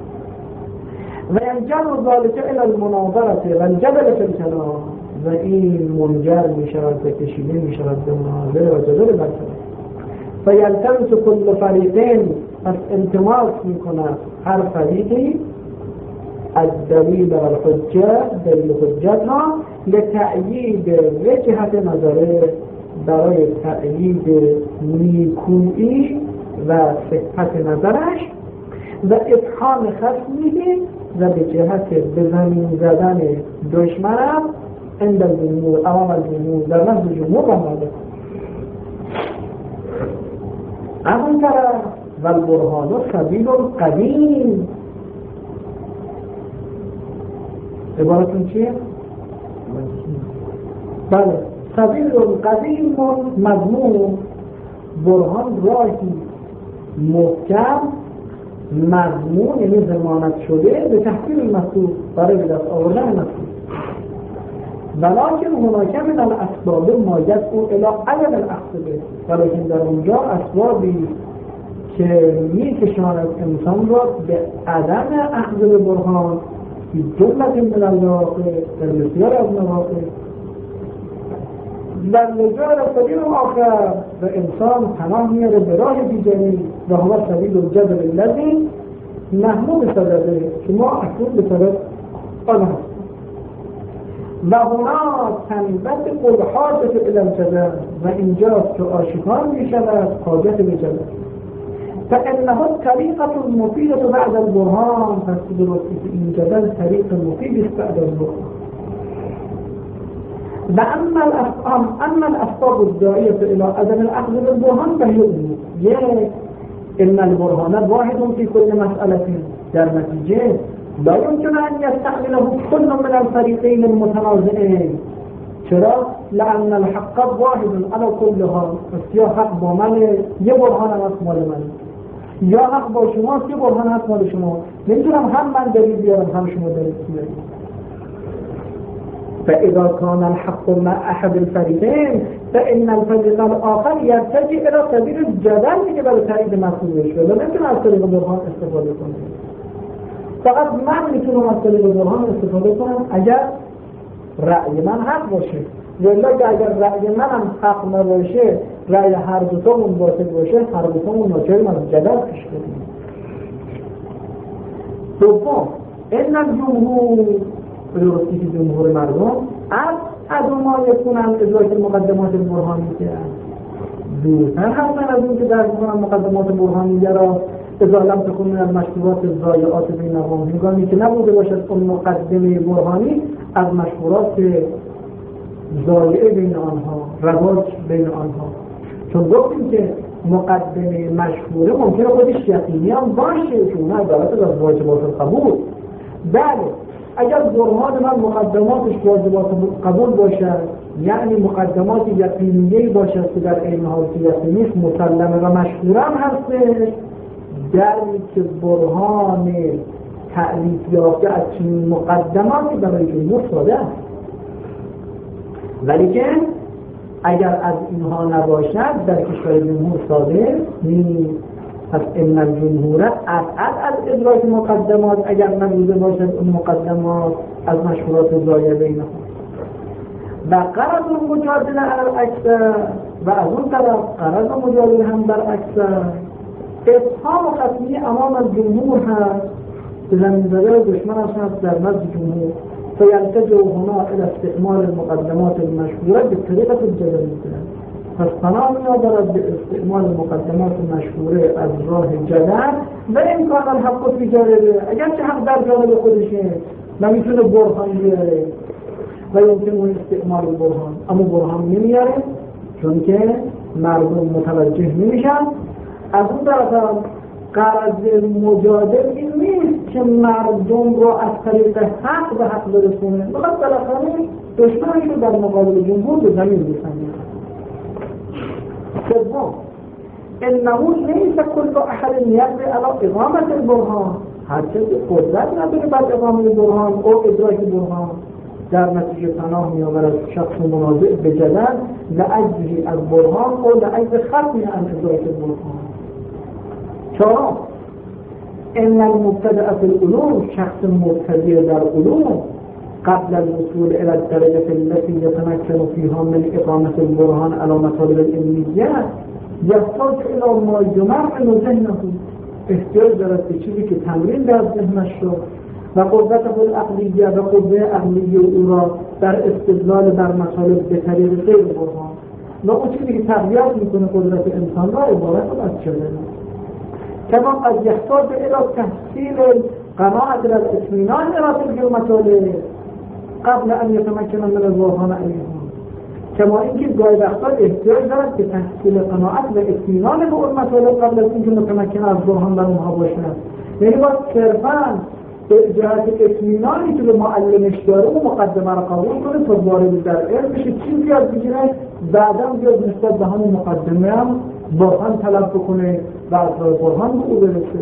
و ینجر ذلك الى المناظره و الجدل فی الكلام، و این منجر میشود به کشیده میشود به مناظره و جدل در کلام. فیلتمس کل فریقین، پس التماس میکند هر فریقی الدلیل و الحجه، دلیل حجت ها لتأیید وجهت نظره، برای تأیید نیکویی و صحت نظرش و افهام خصمیه و به جهت به زمین زدن دشمنم عند الجمهور، امام الجمهور، در نزد جمهور و مالک. از اون طرف و البرهان سبیل قدیم، عبارتون چیه؟ بله، سبیل قدیم مضمون، برهان راهی محکم مضمون، یعنی ضمانت شده به تحصیل المطلوب، برای به دست آوردن مطلوب. ولکن هناك من الاسباب ما يدعو الى عدم الاخذ به، ولیکن در اونجا اسبابی که میکشاند انسان را به عدم اخذ به برهان فی جمله من المواقع، در بسیار از مواقع، در نجار سبیل آخر و انسان پناه میاره به راه دیگری و هوا سبیل الجدل الذی نحن بسببه، که ما اکنون به سبب آن هستیم. و هنا تنبت قل حاجت الى الجدل، و اینجاست که آشکار میشود حاجت به جدل. فانه طریقة مفیدة بعد البرهان، پس درستی که این جدل طریق مفید است بعد البرهان. و اما الاسباب الداعیة الى عدم الاخذ بالبرهان فهي امور. یک، ان البرهان واحد في كل مسألة، در نتیجه لا يمكن ان يستعمله كل من الفريقين المتنازعين. چرا؟ لأن الحق واحد على كلها. یا حق با من، یه برهان هست مال من، یا حق با شما، یه برهان هست مال شما. نمیتونم هم من دلیل بیارم هم شما دلیل بیارم. فإذا كان الحق مع أحد الفريقين فإن الفريق الآخر يرتجع إلى سبيل الجدل که برای تایید مسئولیتش ولی نمیتونم از طریق برهان استفاده کنم. فقط من میتونم از طریق برهان استفاده کنم اگر رأی من حق باشه. ولی اگر رأی من هم حق نباشه، رأی هر دوتامون باطل باشه، هر دوتامون ناچاریم از جدل پیش بریم. دوم، ان الجمهور درستی که جمهور مردم از ما یکونن ادراک مقدمات برهانیه دورتر هستن از اون که درک کنن مقدمات برهانیه را اذا لم تكن من المشهورات الضایعات بینهم، هنگامی که نبوده باشد اون مقدمه برهانی از مشهورات ضایعه بین آنها، رواج بین آنها. چون گفتیم که مقدمه مشهوره ممکنه خودش یقینی هم باشه که اونها عبارت از واجبات القبول. بله، اگر برهان من مقدماتش واجبات قبول باشد، یعنی مقدمات یقینیه باشد که در این حال یقینیش مسلمه و مشهورم هستش، در که برهان تعریف یافته از چنین مقدماتی برای جمهور ساده است. ولیکن اگر از اینها نباشد در کشور جمهور ساده نیست. پس ان الجمهور از ادراک مقدمات اگر نبوده باشد اون مقدمات از مشهورات ضایع بینهم. و قرض مجادله علی الاکثر، و از اون طرف قرض مجادله هم بر اکثر اتهام خصمی امام الجمهور هست که زمین‌زده دشمن هست در نزد جمهور. فیلتجئ هنا الى استعمال المقدمات المشهوره بطریقه الجدلیه. پس پناه می‌آورد به استعمال مقدمات مشهوره از راه جدل و امکان الحق فی جانبه، اگرچه حق در جانب خودشه نمیتونه برهان بیاره و یمکن اون استعمال برهان، اما برهان نمیاره چون که مردم متوجه نمیشن. از اون طرف قرض مجادل این نیست که مردم رو از طریق حق به حق برسونه، فقط بالاخره دشمنش رو در مقابل جمهور به زمین بزنه. سوم، انه لیس کل احد یقدر علی اقامت البرهان، هر کسی قدرت نداره بر اقامت برهان او ادراک برهان، در نتیجه پناه می‌آورد شخص منازع به جدل لعجزی از برهان او لعجز ختمی عن ادراک برهان. چهارم، ان المبتدع فی العلوم، شخص مبتدع در علوم قبل الوصول الى الدرجه التي يتمكن فيها من اقامه البرهان على مطالب العلميه يحتاج الى ما يمرن ذهنه، احتیاج دارد به چیزی که تمرین در ذهنش شد و قدرت العقلیه و قدرت عقلیه او را در استدلال بر مطالب به طریق غیر برهان و اون چیزی که تقویت میکنه قدرت انسان را عبارت از چه كما قد يحتاج إلى تحصيل القناعة إلى الاطمئنان إلى تلك المطالب قبل أن يتمكن من البرهان عليها. كما اینکه گاهی وقتا احتیاج دارد به تحصیل قناعت و اطمینان به اون مطالب قبل از اینکه متمکن از برهان بر اونها باشد. یعنی باید صرفاً به جهت اطمینانی که به معلمش داره و مقدمه را قبول کنه تا وارد در علم بشه، چیزی یاد بگیره، بعداً بیاد نسبت به همون مقدمه هم برهان طلب بکنه و از برهان به او برسه.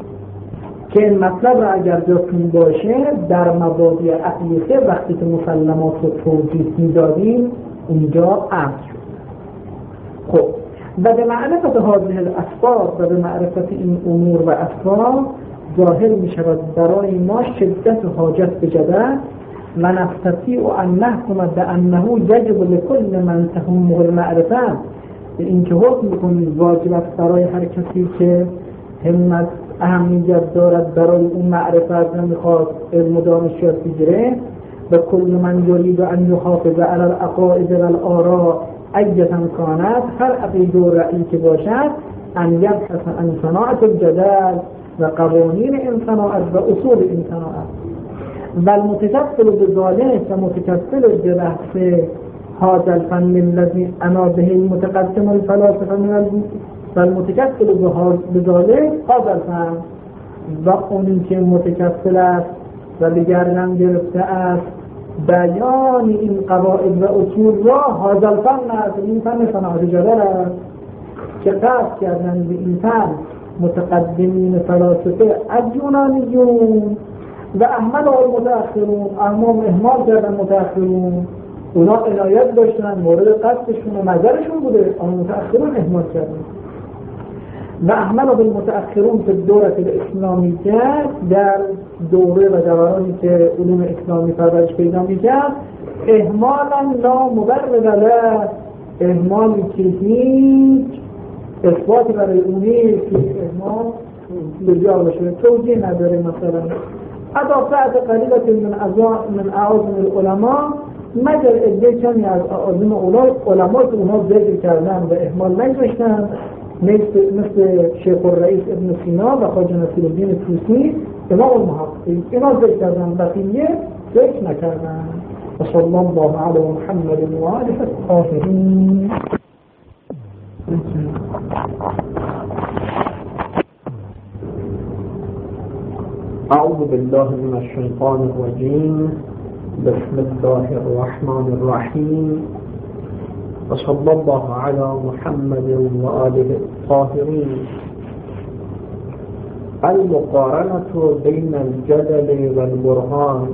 که این مطلب را اگر جاتون باشه در مبادی عقیده وقتی که مسلمات رو توضیح میدادیم اونجا عرض شد. خب و به معرفت هذه الاسباب و به معرفت این امور و اسباب ظاهر می شود برای ما شدت حاجت به جدل و نستطیع ان نحکم بانه یجب لكل من تهمه المعرفه، این که حکم میکنیم واجب است برای هر کسی که همت اهمیت دارد برای اون معرفت نمیخواد علم و دانش یاد بگیره و کل من یرید ان یحافظ علی العقائد و الاراء ایة کانت، هر عقیده و رأیی که باشد ان یبحث عن صناعة الجدل و قوانین این صناعت و اصول این صناعت و المتکفل بذلک و متکفل به بحث هذا الفن الذي أنا به المتقدم الفلاسفة من المتكفل بذلك هذا الفن و اونی که متکفل است و به گردن گرفته است بیان این قواعد و اصول را هذا الفن است. این فن صناعت جدل است که قصد کردن به این فن متقدمین فلاسفه از یونانیون و احمد المتأخرون، اهمال کردن متأخرون، اونا عنایت داشتن مورد قصدشون و نظرشون بوده، اما متأخرون اهمال کردن. و احمد المتأخرون فی الدوره الاسلامیه در دوره و دورانی که علوم اسلامی پرورش پیدا میکرد اهمالا لا مبرر له، اهمالی که هیچ اثباتی برای اونی که اهمال بجا باشه، توجیه نداره. مثلا اضافه قلیلت من اعاظم العلماء، مگر عده کمی از اعاظم علما که اونها ذکر کردن و اهمال نگذاشتن، مثل شیخ الرئیس ابن سینا و خواجه نصیرالدین طوسی، امام المحققین، اینا ذکر کردن، بقیه ذکر نکردن. و صلی الله علی محمد و آله الطاهرین. اعوذ بالله من الشیطان الرجیم. بسم الله الرحمن الرحیم. وصلى الله على محمد وآله الطاهرين. المقارنة بين الجدل والبرهان.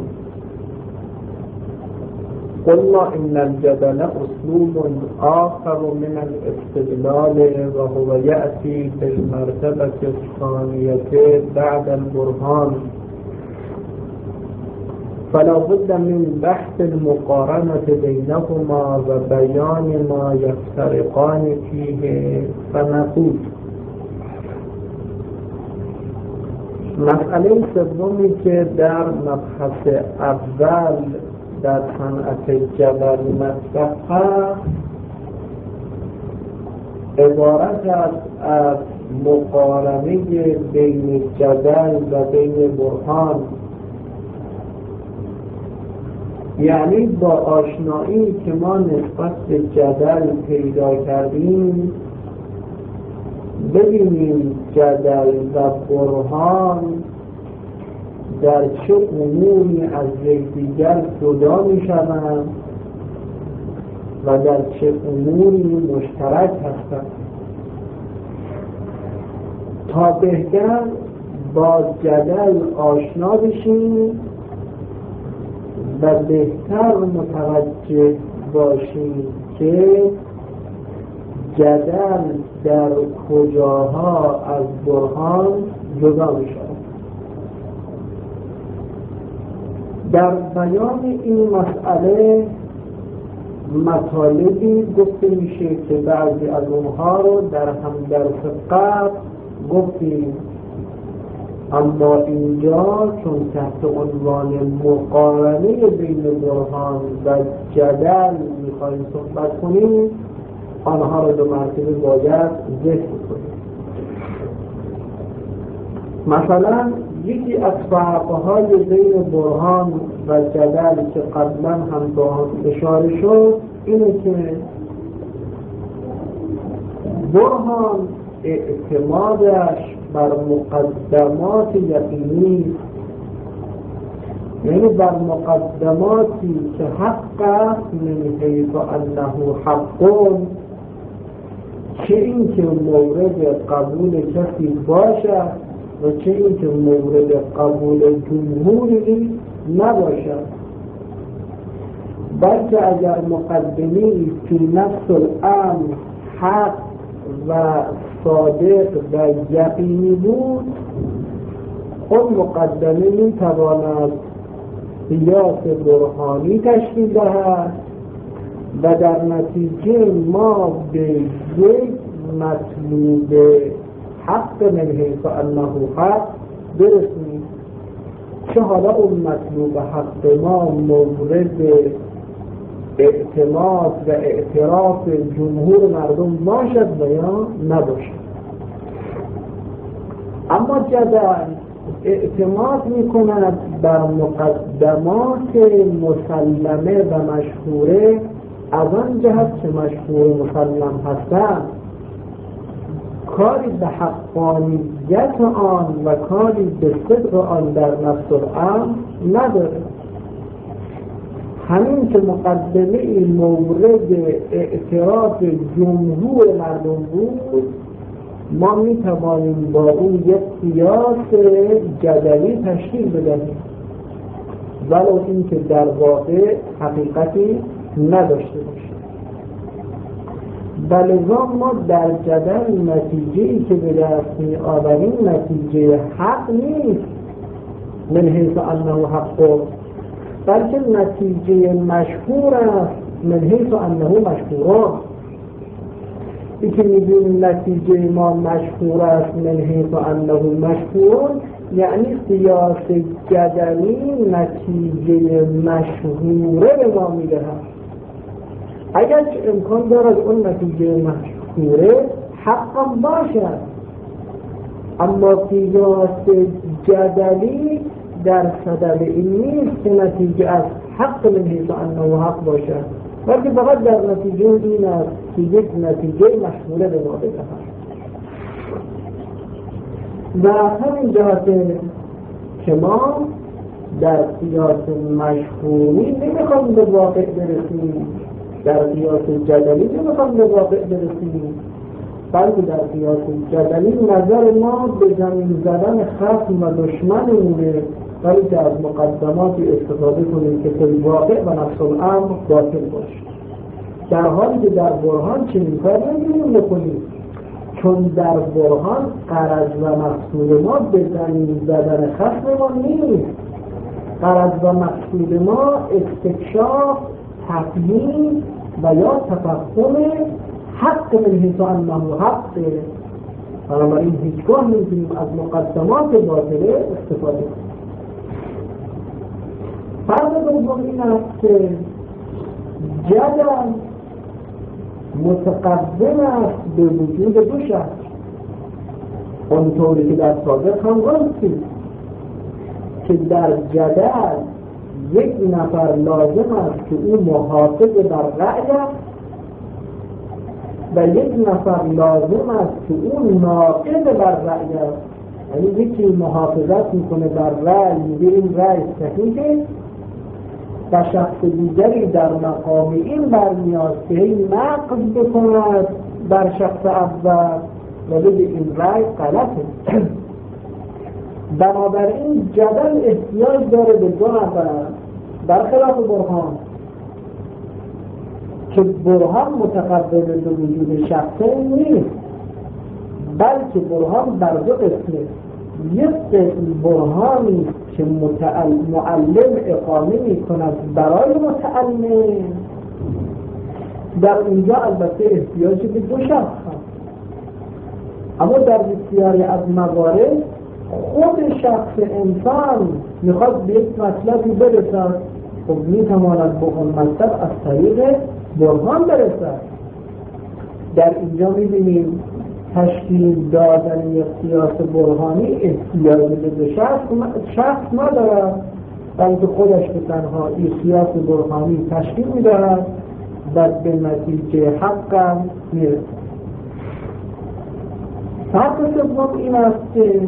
قلنا إن الجدل أسلوب آخر من الاستدلال وهو يأتي في المرتبة الثانية بعد البرهان، فلا بد من بحث المقارنة بينهما وبيان ما يفترقان فيه. فنقول مسئله سومی که در مبحث اول در صنعت جدل مطرح هست عبارت است از مقارنه بین جدل و بین برهان، یعنی با آشنایی که ما نسبت به جدل پیدا کردیم ببینیم جدل و برهان در چه اموری از یکدیگر جدا می‌شوند و در چه اموری مشترک هستند، تا بهتر با جدل آشنا بشیم و بهتر متوجه باشیم که جدل در کجاها از برهان جدا می شود. در بیان این مسئله مطالبی گفته میشه که بعضی از اونها رو در هم درس قبل گفتیم، اما اینجا چون تحت عنوان مقارنه بین برهان و جدل میخوایم صحبت کنیم آنها رو دو مرتبه باید ذکر کنیم. مثلا یکی از فرق‌های بین برهان و جدل که قبلا هم با هم اشاره شد اینه که برهان اعتمادش بر مقدمات یقینی، یعنی بر مقدماتی که حق است من حیث انه حق، چه این که مورد قبول کسی باشد و چه این که مورد قبول جمهوری نباشد، بلکه اگر مقدمی فی نفس الامر حق و صادق و یقینی بود خود مقدمه می تواند قیاس برهانی تشکیل دهد و در نتیجه ما به یک مطلوب حق من حیث انه حق برسیم، چه حالا اون مطلوب حق ما مورد اعتماد و اعتراف جمهور مردم باشد و یا نباشد. اما جدل اعتماد میکند بر مقدمات مسلمه و مشهوره از آن جهت که مشهور مسلم هستند کاری به حقانیت آن و کاری به صدق آن در نفس الامر نداره. همین که مقدمه این مورد اعتراف جمهور مردم بود، ما می توانیم با اون یک قیاس جدلی تشکیل بدهیم ولو اینکه در واقع حقیقتی نداشته باشه. بلذا ما در جدل نتیجه‌ای که به دست می آوریم نتیجه حق نیست من حیث انه حق، بلکه نتیجه مشهور است من حیث انه مشهور. این که می‌بینیم نتیجه ما مشهور است من حیث انه مشهور، یعنی قیاس جدلی نتیجه مشهوره به ما می‌دهد. اگرچه امکان دارد اون نتیجه مشهوره حقا باشد، اما قیاس جدلی در صدد این نیست که نتیجه از حق من حیث انه حق باشد، بلکه فقط در نتیجه این است که یک نتیجه مشهوره به ما بدهد. و همین جهته که ما در قیاس مشهوری نمیخوام به واقع برسیم، در قیاس جدلی نمیخوام به واقع برسیم، بلکه در قیاس جدلی نظر ما به زمین زدن خصم و دشمنمونه، ولی که از مقدماتی استفاده کنیم که فی واقع و نفس الامر باطل باشه. در حالی که در برهان چنین کار نمی‌تونیم بکنیم، چون در برهان غرض و مقصود ما به زمین زدن خصم ما نیست. غرض و مقصود ما استکشاف، تفهیم و یا تفهم حق من حیث انه حق. بنابراین هیچگاه نمی‌تونیم از مقدمات باطله استفاده کنیم. فرق دوم این است که جدل متقدم است به وجود دو شخص، اونطوری که در سابق هم گفتیم که در جدل یک نفر لازم است که او محافظ بر رأی است و یک نفر لازم است که او ناقض بر رأی است. یعنی یکی محافظت میکنه بر رأی، میگه این رأی صحیحه، و شخص دیگری در مقام این برمیاد که این نقض بکند بر شخص اول و بگه این رأی غلطه. بنابراین جدل احتیاج داره به دو نفر، برخلاف برهان که برهان متقدم به وجود شخصی نیست، بلکه برهان بر دو قسمه. یک قسم برهانی که معلم اقامه می کند برای متعلم، در اینجا البته احتیاج به دو شخص هست، اما در بسیاری از موارد خود شخص انسان میخواد به یک مطلبی برسد، خب میتواند به اون مطلب از طریق برهان برسد. در اینجا میبینیم تشکیل دادن یک قیاس برهانی احتیاج به دو شخص ندارد، بلکه خودش به تنهایی قیاس برهانی تشکیل میدهد و به نتیجه حق میرسد. فرق سوم این است که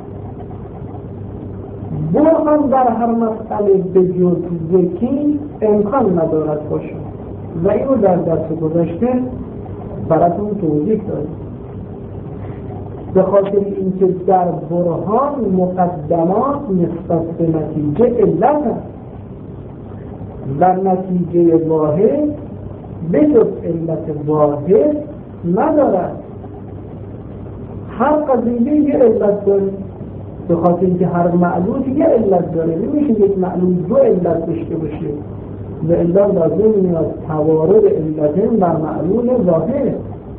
برهان در هر مسئله به جز یکی امکان ندارد باشد و اینو در درس گذشته براتون توضیح دادیم. به خاطر اینکه در برهان مقدمات نسبت به نتیجه علت است و نتیجه واحد به جز علت واحد ندارد. هر قضیه یه علت داره، به خاطر اینکه هر معلول یه علت داره، نمیشه یک معلول دو علت داشته باشه و الا لازم میاد توارد علتین بر معلول واحد.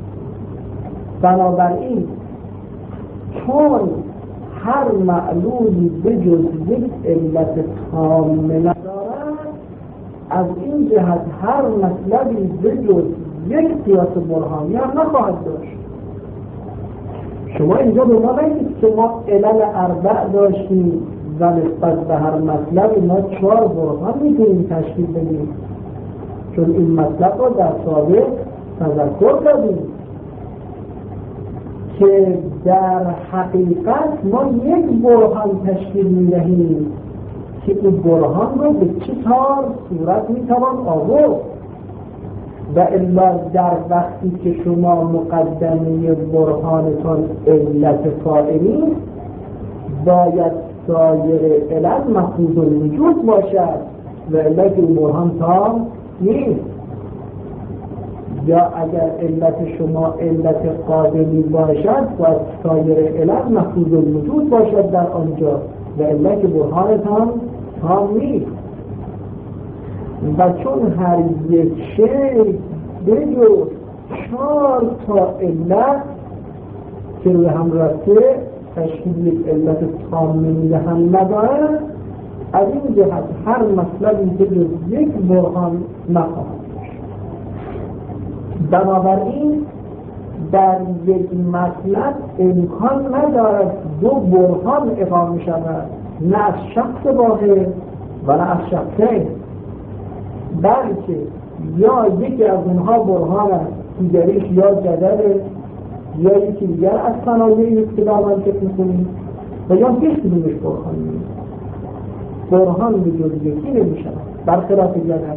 بنابراین چون هر معلولی به جز یک علت تام ندارد، از این جهت هر مطلبی به جز یک قیاس برهانی هم نخواهد داشت. شما اینجا به ما بگید که ما علل اربع داشتیم و نسبت به هر مطلب ما 4 برهان میتونیم تشکیل بدیم. چون این مطلب رو در سابق تذکر دادیم که در حقیقت ما یک برهان تشکیل می‌دهیم که این برهان رو به چه طور صورت می‌توان آورد و الا در وقتی که شما مقدمه برهانتان علت فاعلی باید سایر علت مفروض الوجود باشد و علت این برهان تام نیست. یا اگر علت شما علت قابلی باشد باید سایر علت مفروض الوجود باشد در آنجا و علت برهانتان تام نیست. و چون هر یک شی بجز 4 تا علت که روی هم رفته تشکیل یک علت تام هم ندارد، از این جهت هر مطلبی که جز یک برهان نخواهد. بنابراین در یک مطلب امکان ندارد 2 برهان اقامه شود، نه از شخص واحد و نه از شخصین، بلکه یا یکی از اونها برهان است دیگریش یا جدل یا یکی دیگر از صنایعی است که دارن فکر می‌کنیم و یا هیچ کدومش برهان نیست. برهان به جز یکی نمی‌شود برخلاف جدل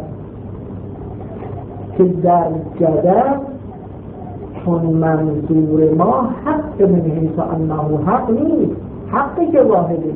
که در جدل چون منظور ما حق من حیث انه حق نیست، حقی که واحده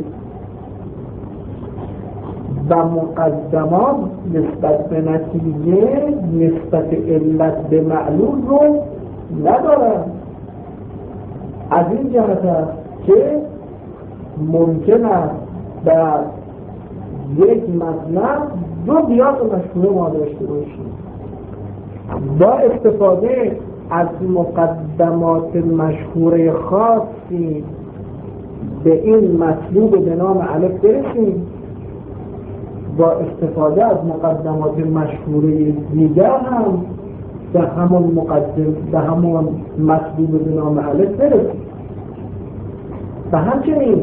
و مقدمات نسبت به نتیجه نسبت علت به معلول رو ندارن. از این جهت است که ممکن است در یک مطلب 2 قیاس مشهور ما داشته باشیم با استفاده از مقدمات مشهور خاصی به این مطلوب به نام الف برسیم، با استفاده از مقدمات مشهوره دیگر هم به همون مطلوب به نام الف برسیم. و همچنین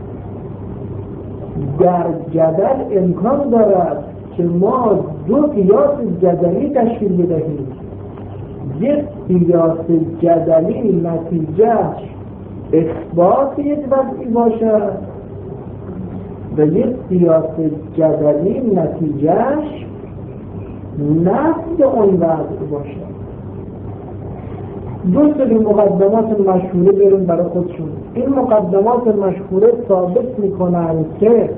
در جدل امکان دارد که ما 2 قیاس جدلی تشکیل بدهیم. یک قیاس جدلی نتیجهش اثبات یک وضعی باشد و یک قیاس جدلی نتیجهش نفی اون وضع باشد. 2 سری مقدمات مشهوره بریم برای خودشون. این مقدمات مشهوره ثابت میکنند که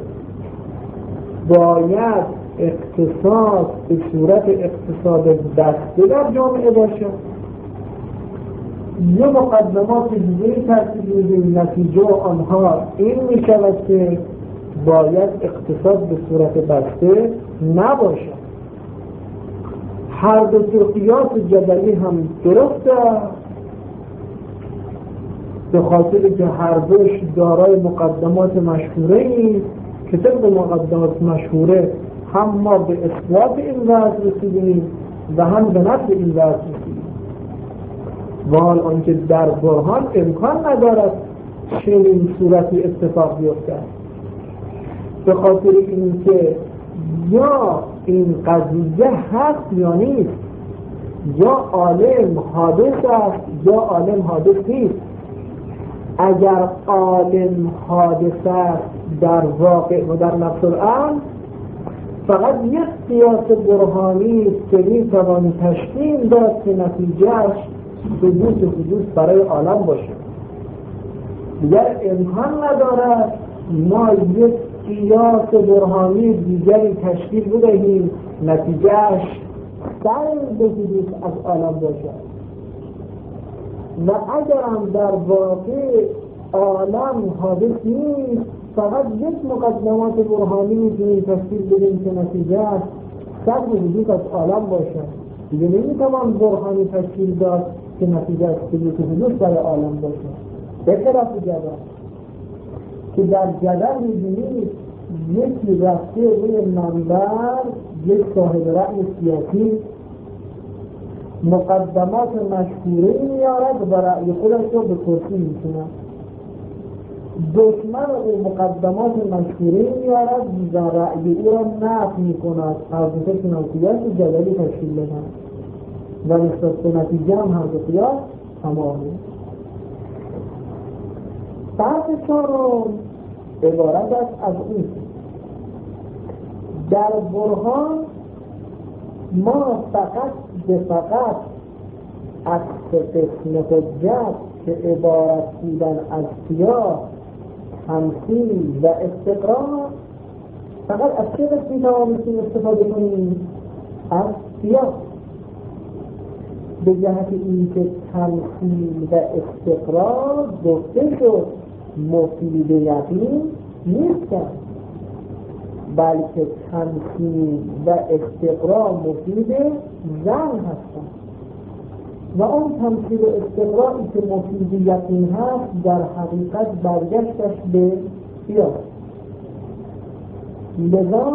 باید اقتصاد به صورت اقتصاد دسته در جامعه باشد. یه مقدمات دیگه ترتیب میدیم نتیجه آنها این میشود که باید اقتصاد به صورت بسته نباشد. هر 2 قیاس جدلی هم درسته به خاطر که هر دوش دارای مقدمات مشهوره ای که طبق مقدمات مشهوره هم ما به اثبات این وضع رسیدیم و هم به نفی این وضع رسیدیم. و حال آنکه در برهان امکان ندارد چنین صورتی اتفاق بیفتد به خاطر اینکه یا این قضیه هست یا نیست، یا عالم حادث است یا عالم حادث نیست. اگر عالم حادث است در واقع و در نفس الامر فقط یک قیاس برهانی است که میتوان تشکیل داد که نتیجهش ثبوت حدوث برای عالم باشه. دیگر امکان ندارد ما یک قیاس برهانی دیگری تشکیل بدهیم نتیجهش سلب حدوث از عالم باشد. و اگر هم در واقع عالم حادث نیست فقط یک مقدمات برهانی میتونیم تشکیل بدیم که نتیجهش سلب حدوث از عالم باشد. دیگه نمیتوان برهانی تشکیل داد که نتیجهش ثبوت حدوث برای عالم باشد. به خلاف جدل که در جدل می‌بینید یکی رفته روی منبر یک صاحب رأی سیاسی مقدمات مشهوره میارد و رأی خودش رو به کرسی می‌شوند دشمن او مقدمات مشهوره میارد و رأی او را نفی میکند. از میشه قیاس جدلی تشکیل بدن و نسبت به نتیجه هم هر دو قیاس تمامی. فرق چهارم عبارت است از این: در برهان ما فقط از قسم حجت که عبارت بودن از قیاس، تمثیل و استقرار، فقط از چه قسمی توانستیم استفاده کنیم؟ از قیاس. به جهت اینکه تمثیل و استقرار گفته شد مفید یقین نیستند، بلکه تمثیل و استقرار مفید ظن هستند و اون تمثیل و استقراری که مفید یقین هست در حقیقت برگشتش به قیاس. لذا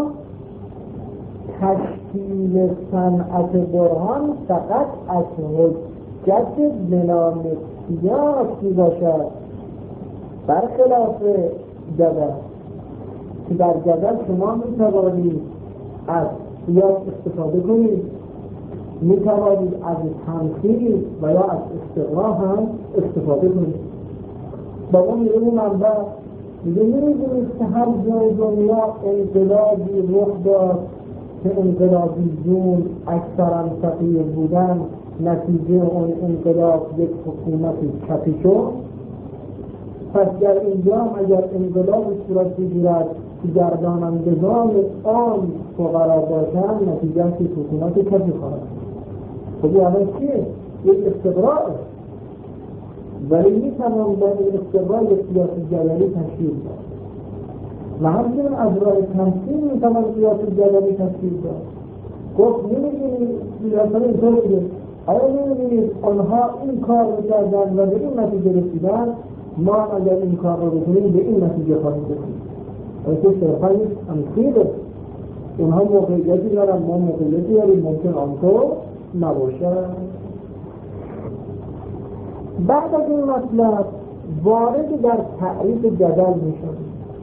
تشکیل صنعت برهان فقط از حجت بنام قیاس باشد، برخلاف جدل که در جدل شما میتوانید از قیاس استفاده کنید، میتوانید از تمثیل و یا از استقرار هم استفاده کنید. با اون میرون منبع میگه میدونید که هر جای دنیا انقلابی رخ داد که انقلابیون اکثرا فقیر بودن، نتیجه اون انقلاب یک حکومت چپی شد. پس در اینجا اگر انقلاب صورت بگیرد که گردانندگان آن فقرا باشند، نتیجه که حکومت چپی خواهد. خب الان چیه؟ یک استقرار، ولی میتوان با این استقرار یک قیاس جدلی تشکیل داد و همچنین از راه تمثیل میتوان قیاس جدلی تشکیل داد. گفت نمیدونید قیاسان اینطور بوده، آیا نمیدونید آنها این کار رو کردن و به این نتیجه رسیدن، ما اگر این کار رو بکنیم به این نتیجه خواهیم رسید. آیا که صرفا یک تمثیله، اونها موقعیتی دارن، ما موقعیتی داریم، ممکن آنطور نباشد. بعد از این مطلب وارد در تعریف جدل میشد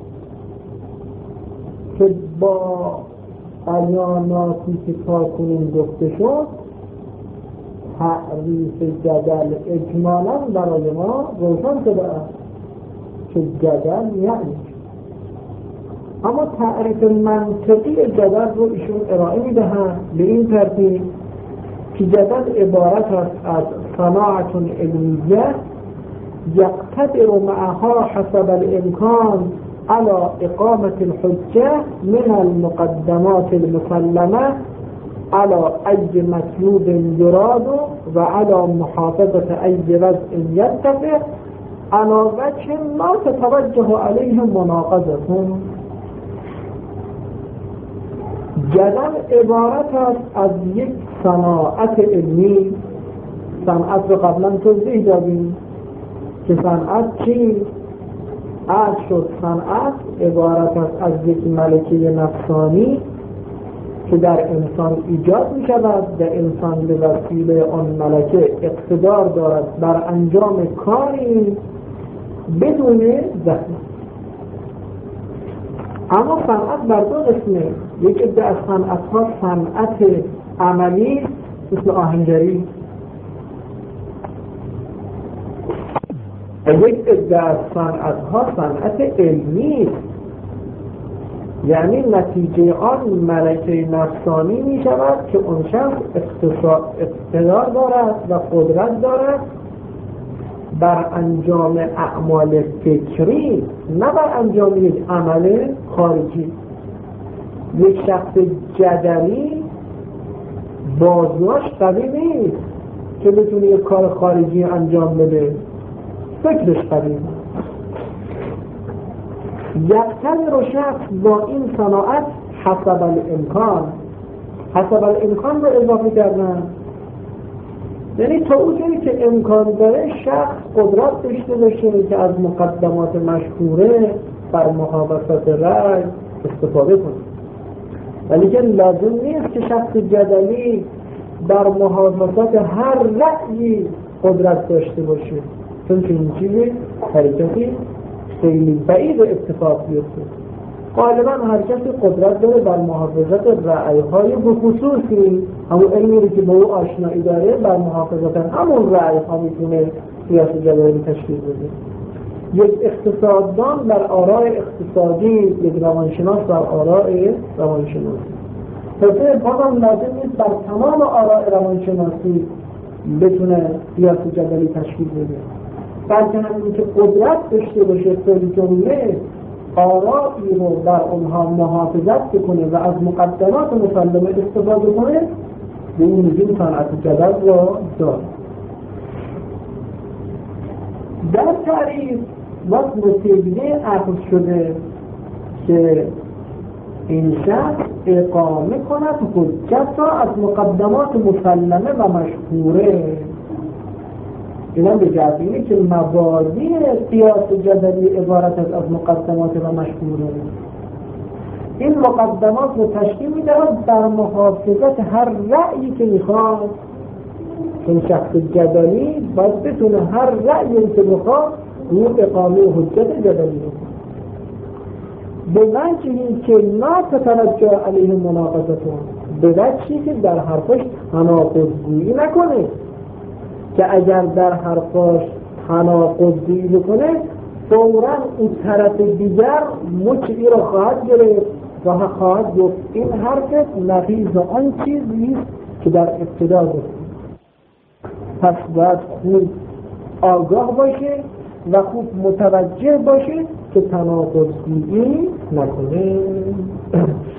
که با بیاناتی که تاکنون گفته شد تعریف جدل اجمالا برای ما روشن شده است که جدل یعنی، اما تعریف منطقی جدل رو ایشون ارائه میدهند به این ترتیب که جدل عبارت است از صناعت علمیه یقتدر معها حسب الامکان على اقامة الحجة من المقدمات المسلمة على أي مطلوب يراد وعلى محافظة أي وضع يتفق على وجه ما تتوجه عليه مناقضة. جدل عبارت است از یک صناعت علمی. صنعت رو قبلا توضیح دادیم که صنعت چی؟ از شد صنعت عبارت است از یک ملکه نفسانی که در انسان ایجاد می شود و انسان به وسیله آن ملکه اقتدار دارد بر انجام کاری بدون زحمت. اما صنعت بر دو قسمه، یک عده از صنعت ها صنعت عملی مثل آهنگری، یک عده از صنعت ها صنعت علمی، یعنی نتیجه آن ملکه نفسانی می شود که اون شخص اقتدار دارد و قدرت دارد بر انجام اعمال فکری، نه بر انجام یک عمل خارجی. یک شخص جدلی بازوش قوی نیست که بتونه یک کار خارجی انجام بده، فکرش قوی. یقتدر شخص با این صناعت حسب الامکان، حسب الامکان رو اضافه کردن، یعنی تا اونجایی که امکان داره شخص قدرت داشته باشه که از مقدمات مشهوره بر محافظت رأی استفاده کنه. ولی که لازم نیست که شخص جدلی بر محافظت هر رأیی قدرت داشته باشه، چون که این چیزی حرکتی خیلی بعید اتفاق بیفته. غالبا هر کسی قدرت داره بر محافظت رأی‌های بخصوصی، همون علمی رو که با او آشنایی داره، بر محافظت همون رأی‌ها میتونه سیاست جدلی تشکیل بده. یک اقتصاددان بر آراء اقتصادی، یک روانشناس بر آراء روانشناسی. پس بازم لازم نیست بر تمام آراء روانشناسی بتونه سیاست جدلی تشکیل بده، بلکه همین که قدرت داشته باشه فی جمله آرائی رو بر اونها محافظت بکنه و از مقدمات مسلمه استفاده کنه، به این میگیم صنعت جدل را داره. در تعریف وقت وسیله عقل شده که این شخص اقامه کند حجت را از مقدمات مسلمه و مشهوره. اینا به جهت اینه که مبادی قیاس جدلی عبارت از مقدمات و مشهوره. این مقدمات رو تشکیل می‌دهد بر محافظت هر رأیی که میخواد. این شخص جدلی باید بتونه هر رأیی که میخواد رو اقامه حجت جدلی رو به وجهی که لا تتوجه علیه مناقضتون، به وجهی که در حرفش تناقض‌گویی نکنه، که اگر در حرفاش تناقضی بکنه فوراً اون طرف دیگر مچی را خواهد گرفت و خواهد گفت این حرف نقیض آن چیزی است که در ابتدا گفت. پس باید خوب آگاه باشه و خوب متوجه باشه که تناقضی نکنه.